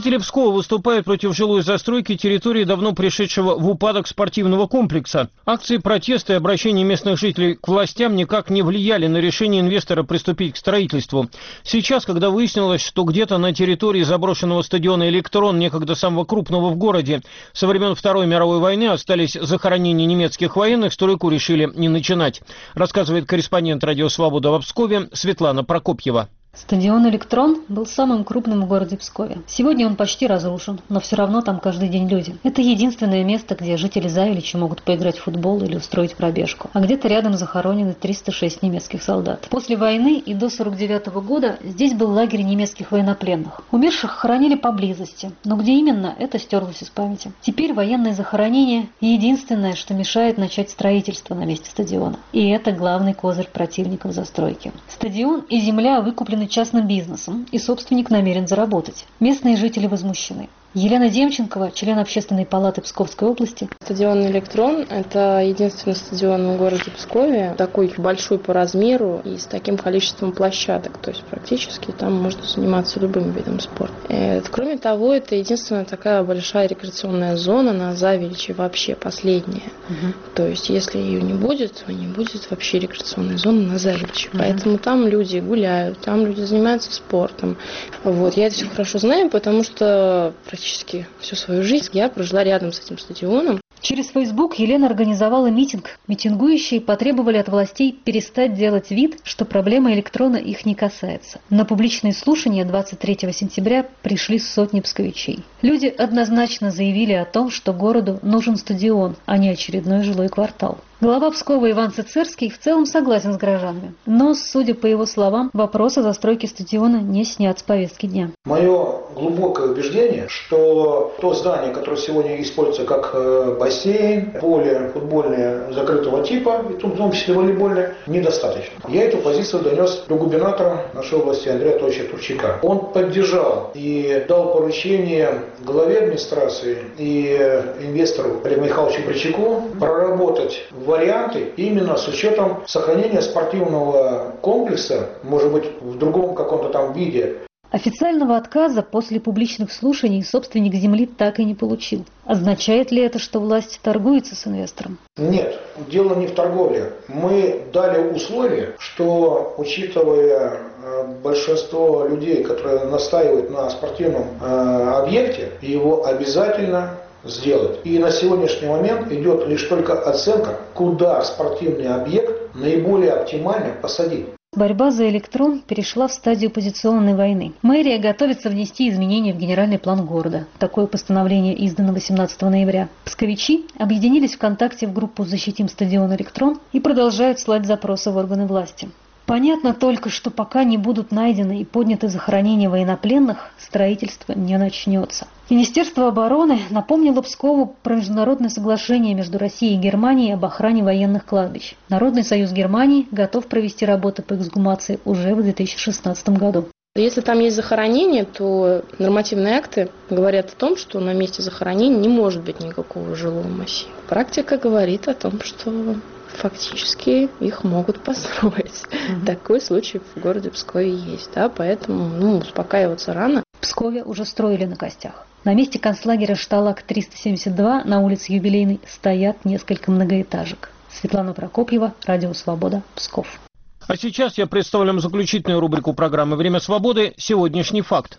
Жители Пскова выступают против жилой застройки территории давно пришедшего в упадок спортивного комплекса. Акции протеста и обращения местных жителей к властям никак не влияли на решение инвестора приступить к строительству. Сейчас, когда выяснилось, что где-то на территории заброшенного стадиона «Электрон», некогда самого крупного в городе, со времен Второй мировой войны остались захоронения немецких военных, стройку решили не начинать, рассказывает корреспондент «Радио Свобода» в Пскове Светлана Прокопьева. Стадион «Электрон» был самым крупным в городе Пскове. Сегодня он почти разрушен, но все равно там каждый день люди. Это единственное место, где жители Завелича могут поиграть в футбол или устроить пробежку. А где-то рядом захоронены триста шесть немецких солдат. После войны и до сорок девятого года здесь был лагерь немецких военнопленных. Умерших хоронили поблизости, но где именно, это стерлось из памяти. Теперь военные захоронения – единственное, что мешает начать строительство на месте стадиона. И это главный козырь противников застройки. Стадион и земля выкуплены частным бизнесом, и собственник намерен заработать. Местные жители возмущены. Елена Демченкова, член Общественной палаты Псковской области. Стадион «Электрон» – это единственный стадион в городе Пскове, такой большой по размеру и с таким количеством площадок. То есть практически там можно заниматься любым видом спорта. И, кроме того, это единственная такая большая рекреационная зона на Завеличе, вообще последняя. Угу. То есть если ее не будет, то не будет вообще рекреационной зоны на Завеличе. Угу. Поэтому там люди гуляют, там люди занимаются спортом. Вот. Я это все хорошо знаю, потому что практически всю свою жизнь я прожила рядом с этим стадионом. Через Facebook Елена организовала митинг. Митингующие потребовали от властей перестать делать вид, что проблема «Электрона» их не касается. На публичные слушания двадцать третьего сентября пришли сотни псковичей. Люди однозначно заявили о том, что городу нужен стадион, а не очередной жилой квартал. Глава Пскова Иван Цицерский в целом согласен с горожанами. Но, судя по его словам, вопрос о застройке стадиона не снят с повестки дня. Мое глубокое убеждение, что то здание, которое сегодня используется как бассейн, поле футбольное закрытого типа, и в том числе волейбольное, недостаточно. Я эту позицию донес до губернатора нашей области Андрея Анатольевича Турчака. Он поддержал и дал поручение главе администрации и инвестору Олегу Михайловичу Бричаку проработать варианты именно с учетом сохранения спортивного комплекса, может быть, в другом каком-то там виде. Официального отказа после публичных слушаний собственник земли так и не получил. Означает ли это, что власти торгуются с инвестором? Нет, дело не в торговле. Мы дали условие, что, учитывая большинство людей, которые настаивают на спортивном э, объекте, его обязательно сделать. И на сегодняшний момент идет лишь только оценка, куда спортивный объект наиболее оптимально посадить. Борьба за «Электрон» перешла в стадию позиционной войны. Мэрия готовится внести изменения в генеральный план города. Такое постановление издано восемнадцатого ноября. Псковичи объединились ВКонтакте в группу «Защитим стадион «Электрон» и продолжают слать запросы в органы власти. Понятно только, что пока не будут найдены и подняты захоронения военнопленных, строительство не начнется. Министерство обороны напомнило Пскову про международное соглашение между Россией и Германией об охране военных кладбищ. Народный союз Германии готов провести работы по эксгумации уже в две тысячи шестнадцатом году. Если там есть захоронение, то нормативные акты говорят о том, что на месте захоронения не может быть никакого жилого массива. Практика говорит о том, что фактически их могут построить. Mm-hmm. Такой случай в городе Пскове есть, да, поэтому ну, успокаиваться рано. В Пскове уже строили на костях. На месте концлагеря Шталак триста семьдесят два на улице Юбилейной стоят несколько многоэтажек. Светлана Прокопьева, Радио Свобода, Псков. А сейчас я представлю вам заключительную рубрику программы «Время свободы. Сегодняшний факт».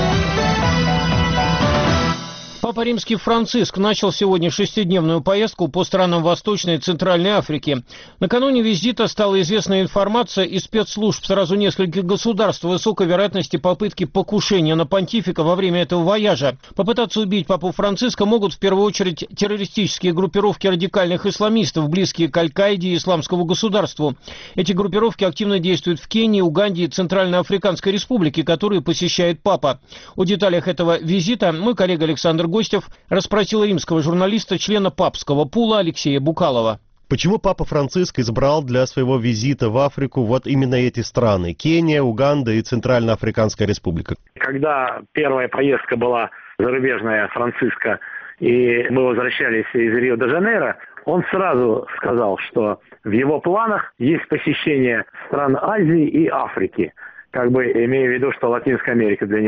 Папа Римский Франциск начал сегодня шестидневную поездку по странам Восточной и Центральной Африки. Накануне визита стала известна информация из спецслужб сразу нескольких государств о высокой вероятности попытки покушения на понтифика во время этого вояжа. Попытаться убить папу Франциска могут в первую очередь террористические группировки радикальных исламистов, близкие к Аль-Каиде и Исламскому государству. Эти группировки активно действуют в Кении, Уганде и Центральноафриканской Республике, которые посещает папа. О деталях этого визита мой коллега Александр Гостев расспросил римского журналиста, члена папского пула Алексея Букалова. Почему папа Франциск избрал для своего визита в Африку вот именно эти страны? Кения, Уганда и Центральноафриканская Республика. Когда первая поездка была зарубежная Франциска, и мы возвращались из Рио-де-Жанейро, он сразу сказал, что в его планах есть посещение стран Азии и Африки. Как бы имея в виду, что Латинская Америка для него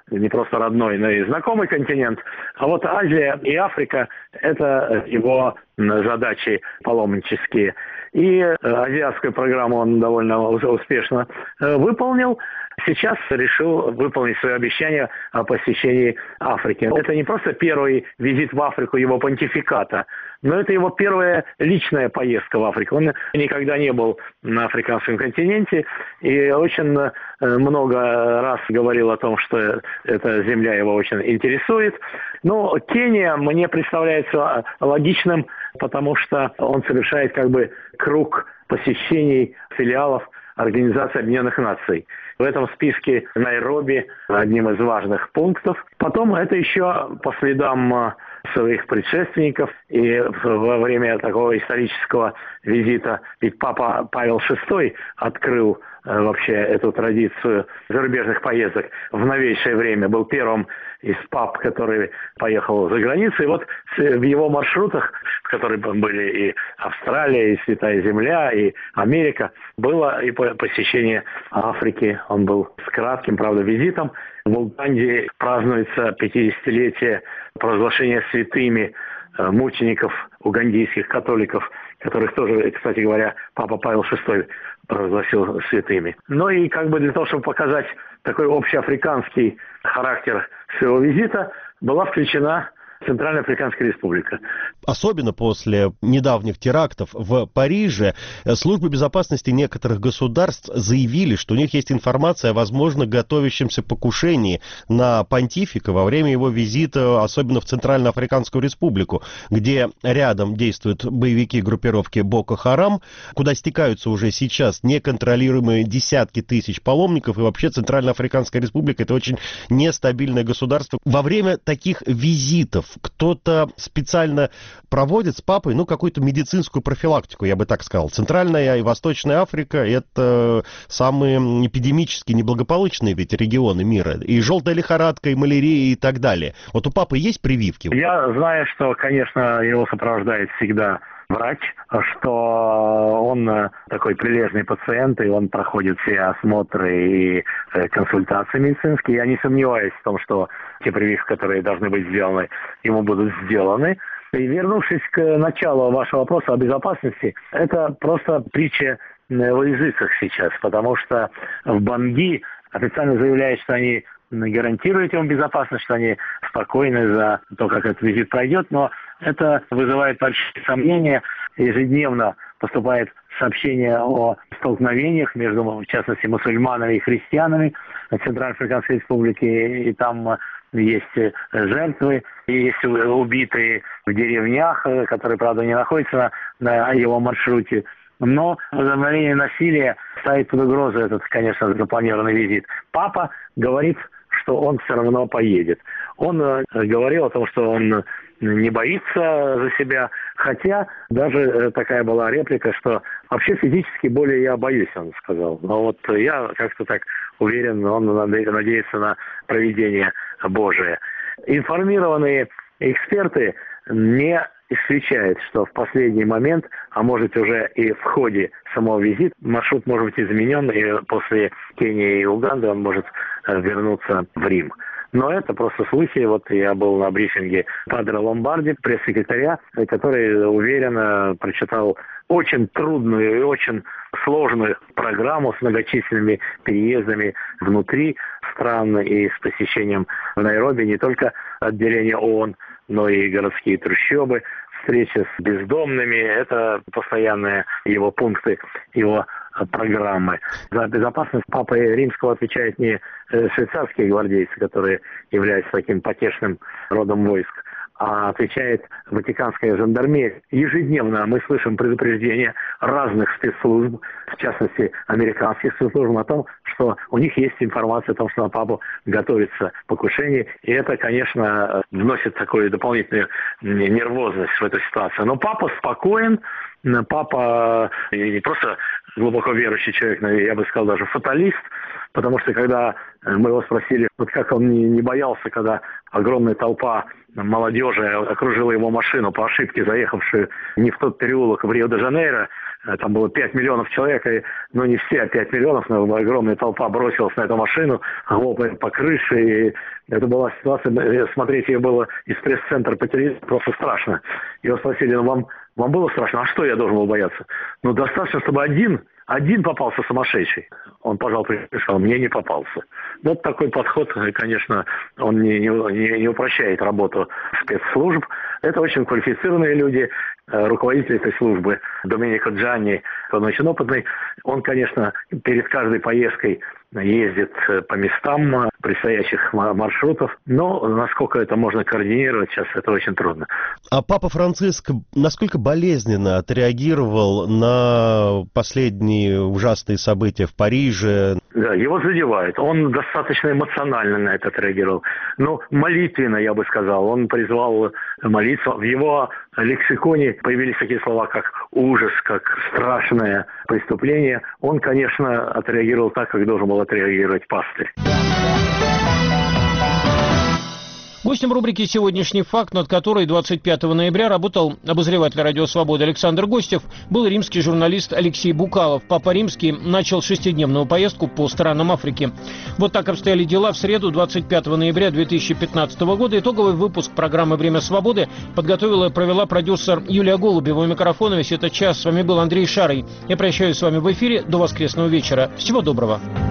не просто родной, но и знакомый континент. А вот Азия и Африка – это его задачи паломнические. И азиатскую программу он довольно успешно выполнил. Сейчас решил выполнить свое обещание о посещении Африки. Это не просто первый визит в Африку его понтификата, но это его первая личная поездка в Африку. Он никогда не был на африканском континенте и очень много раз говорил о том, что эта земля его очень интересует. Но Кения мне представляется логичным, потому что он совершает как бы круг посещений филиалов Организации Объединенных Наций. В этом списке Найроби одним из важных пунктов. Потом это еще по следам своих предшественников. И во время такого исторического визита, ведь папа Павел шестой открыл вообще эту традицию зарубежных поездок в новейшее время. Был первым из пап, который поехал за границу. И вот в его маршрутах, в которых были и Австралия, и Святая Земля, и Америка, было и посещение Африки. Он был с кратким, правда, визитом. В Уганде празднуется пятидесятилетие провозглашения святыми мучеников угандийских католиков, которых тоже, кстати говоря, папа Павел шестой провозгласил святыми. Ну и как бы для того, чтобы показать такой общеафриканский характер своего визита, была включена Центральноафриканская республика. Особенно после недавних терактов в Париже службы безопасности некоторых государств заявили, что у них есть информация о возможно готовящемся покушении на понтифика во время его визита, особенно в Центральноафриканскую республику, где рядом действуют боевики группировки Боко-Харам, куда стекаются уже сейчас неконтролируемые десятки тысяч паломников, и вообще Центральноафриканская республика — это очень нестабильное государство. Во время таких визитов кто-то специально проводит с папой, ну, какую-то медицинскую профилактику, я бы так сказал. Центральная и Восточная Африка — это самые эпидемически неблагополучные ведь регионы мира. И желтая лихорадка, и малярия, и так далее. Вот у папы есть прививки? Я знаю, что, конечно, его сопровождает всегда врач, что он такой прилежный пациент, и он проходит все осмотры и консультации медицинские. Я не сомневаюсь в том, что те прививки, которые должны быть сделаны, ему будут сделаны. И вернувшись к началу вашего вопроса о безопасности, это просто притча во языцах сейчас, потому что в Банги официально заявляют, что они гарантируют ему безопасность, что они спокойны за то, как этот визит пройдет, но это вызывает большие сомнения. Ежедневно поступает сообщение о столкновениях между, в частности, мусульманами и христианами в Центральноафриканской республике, и там есть жертвы, есть убитые в деревнях, которые, правда, не находятся на, на его маршруте. Но возобновление насилия ставит под угрозу этот, конечно, запланированный визит. Папа говорит, что он все равно поедет. Он э, говорил о том, что он не боится за себя, хотя даже э, такая была реплика, что вообще физически более я боюсь, он сказал. Но вот я как-то так уверен, он надеется на провидение Божие. Информированные эксперты не исключают, что в последний момент, а может уже и в ходе самого визита, маршрут может быть изменен, и после Кении и Уганды он может вернуться в Рим. Но это просто слухи. Вот я был на брифинге Падре Ломбарди, пресс-секретаря, который уверенно прочитал очень трудную и очень сложную программу с многочисленными переездами внутри стран и с посещением в Найроби не только отделения ООН, но и городские трущобы, встреча с бездомными. Это постоянные его пункты, его программы. За безопасность Папы Римского отвечают не швейцарские гвардейцы, которые являются таким потешным родом войск, а отвечает Ватиканская жандармерия. Ежедневно мы слышим предупреждения разных спецслужб, в частности, американских спецслужб, о том, что у них есть информация о том, что на папу готовится покушение. И это, конечно, вносит такую дополнительную нервозность в эту ситуацию. Но папа спокоен. Папа не просто глубоко верующий человек, но я бы сказал даже фаталист, потому что когда Мы его спросили, вот как он не, не боялся, когда огромная толпа молодежи окружила его машину, по ошибке заехавшую не в тот переулок в Рио-де-Жанейро. Там было пять миллионов человек, и, ну не все, а пять миллионов, но огромная толпа бросилась на эту машину, хлопая по крыше. И это была ситуация, смотреть ее было из пресс-центра по телевизору просто страшно. Его спросили, ну вам, вам было страшно? А что я должен был бояться? Ну достаточно, чтобы один... Один попался сумасшедший. Он пожал плечами, сказал, мне не попался. Вот такой подход, конечно, он не, не, не упрощает работу спецслужб. Это очень квалифицированные люди. Руководитель этой службы Доменико Джанни, он очень опытный. Он, конечно, перед каждой поездкой ездит по местам предстоящих маршрутов, но насколько это можно координировать, сейчас это очень трудно. А Папа Франциск насколько болезненно отреагировал на последние ужасные события в Париже? Да, его задевает. Он достаточно эмоционально на это отреагировал. Ну, молитвенно, я бы сказал. Он призвал молиться. В его лексиконе появились такие слова, как ужас, как страшное преступление. Он, конечно, отреагировал так, как должен был отреагировать пастырь. Гостем рубрики «Сегодняшний факт», над которой двадцать пятого ноября работал обозреватель «Радио Свобода» Александр Гостев, был римский журналист Алексей Букалов. Папа Римский начал шестидневную поездку по странам Африки. Вот так обстояли дела в среду, двадцать пятого ноября две тысячи пятнадцатого года. Итоговый выпуск программы «Время свободы» подготовила и провела продюсер Юлия Голубева. У микрофона весь этот час. С вами был Андрей Шарый. Я прощаюсь с вами в эфире до воскресного вечера. Всего доброго.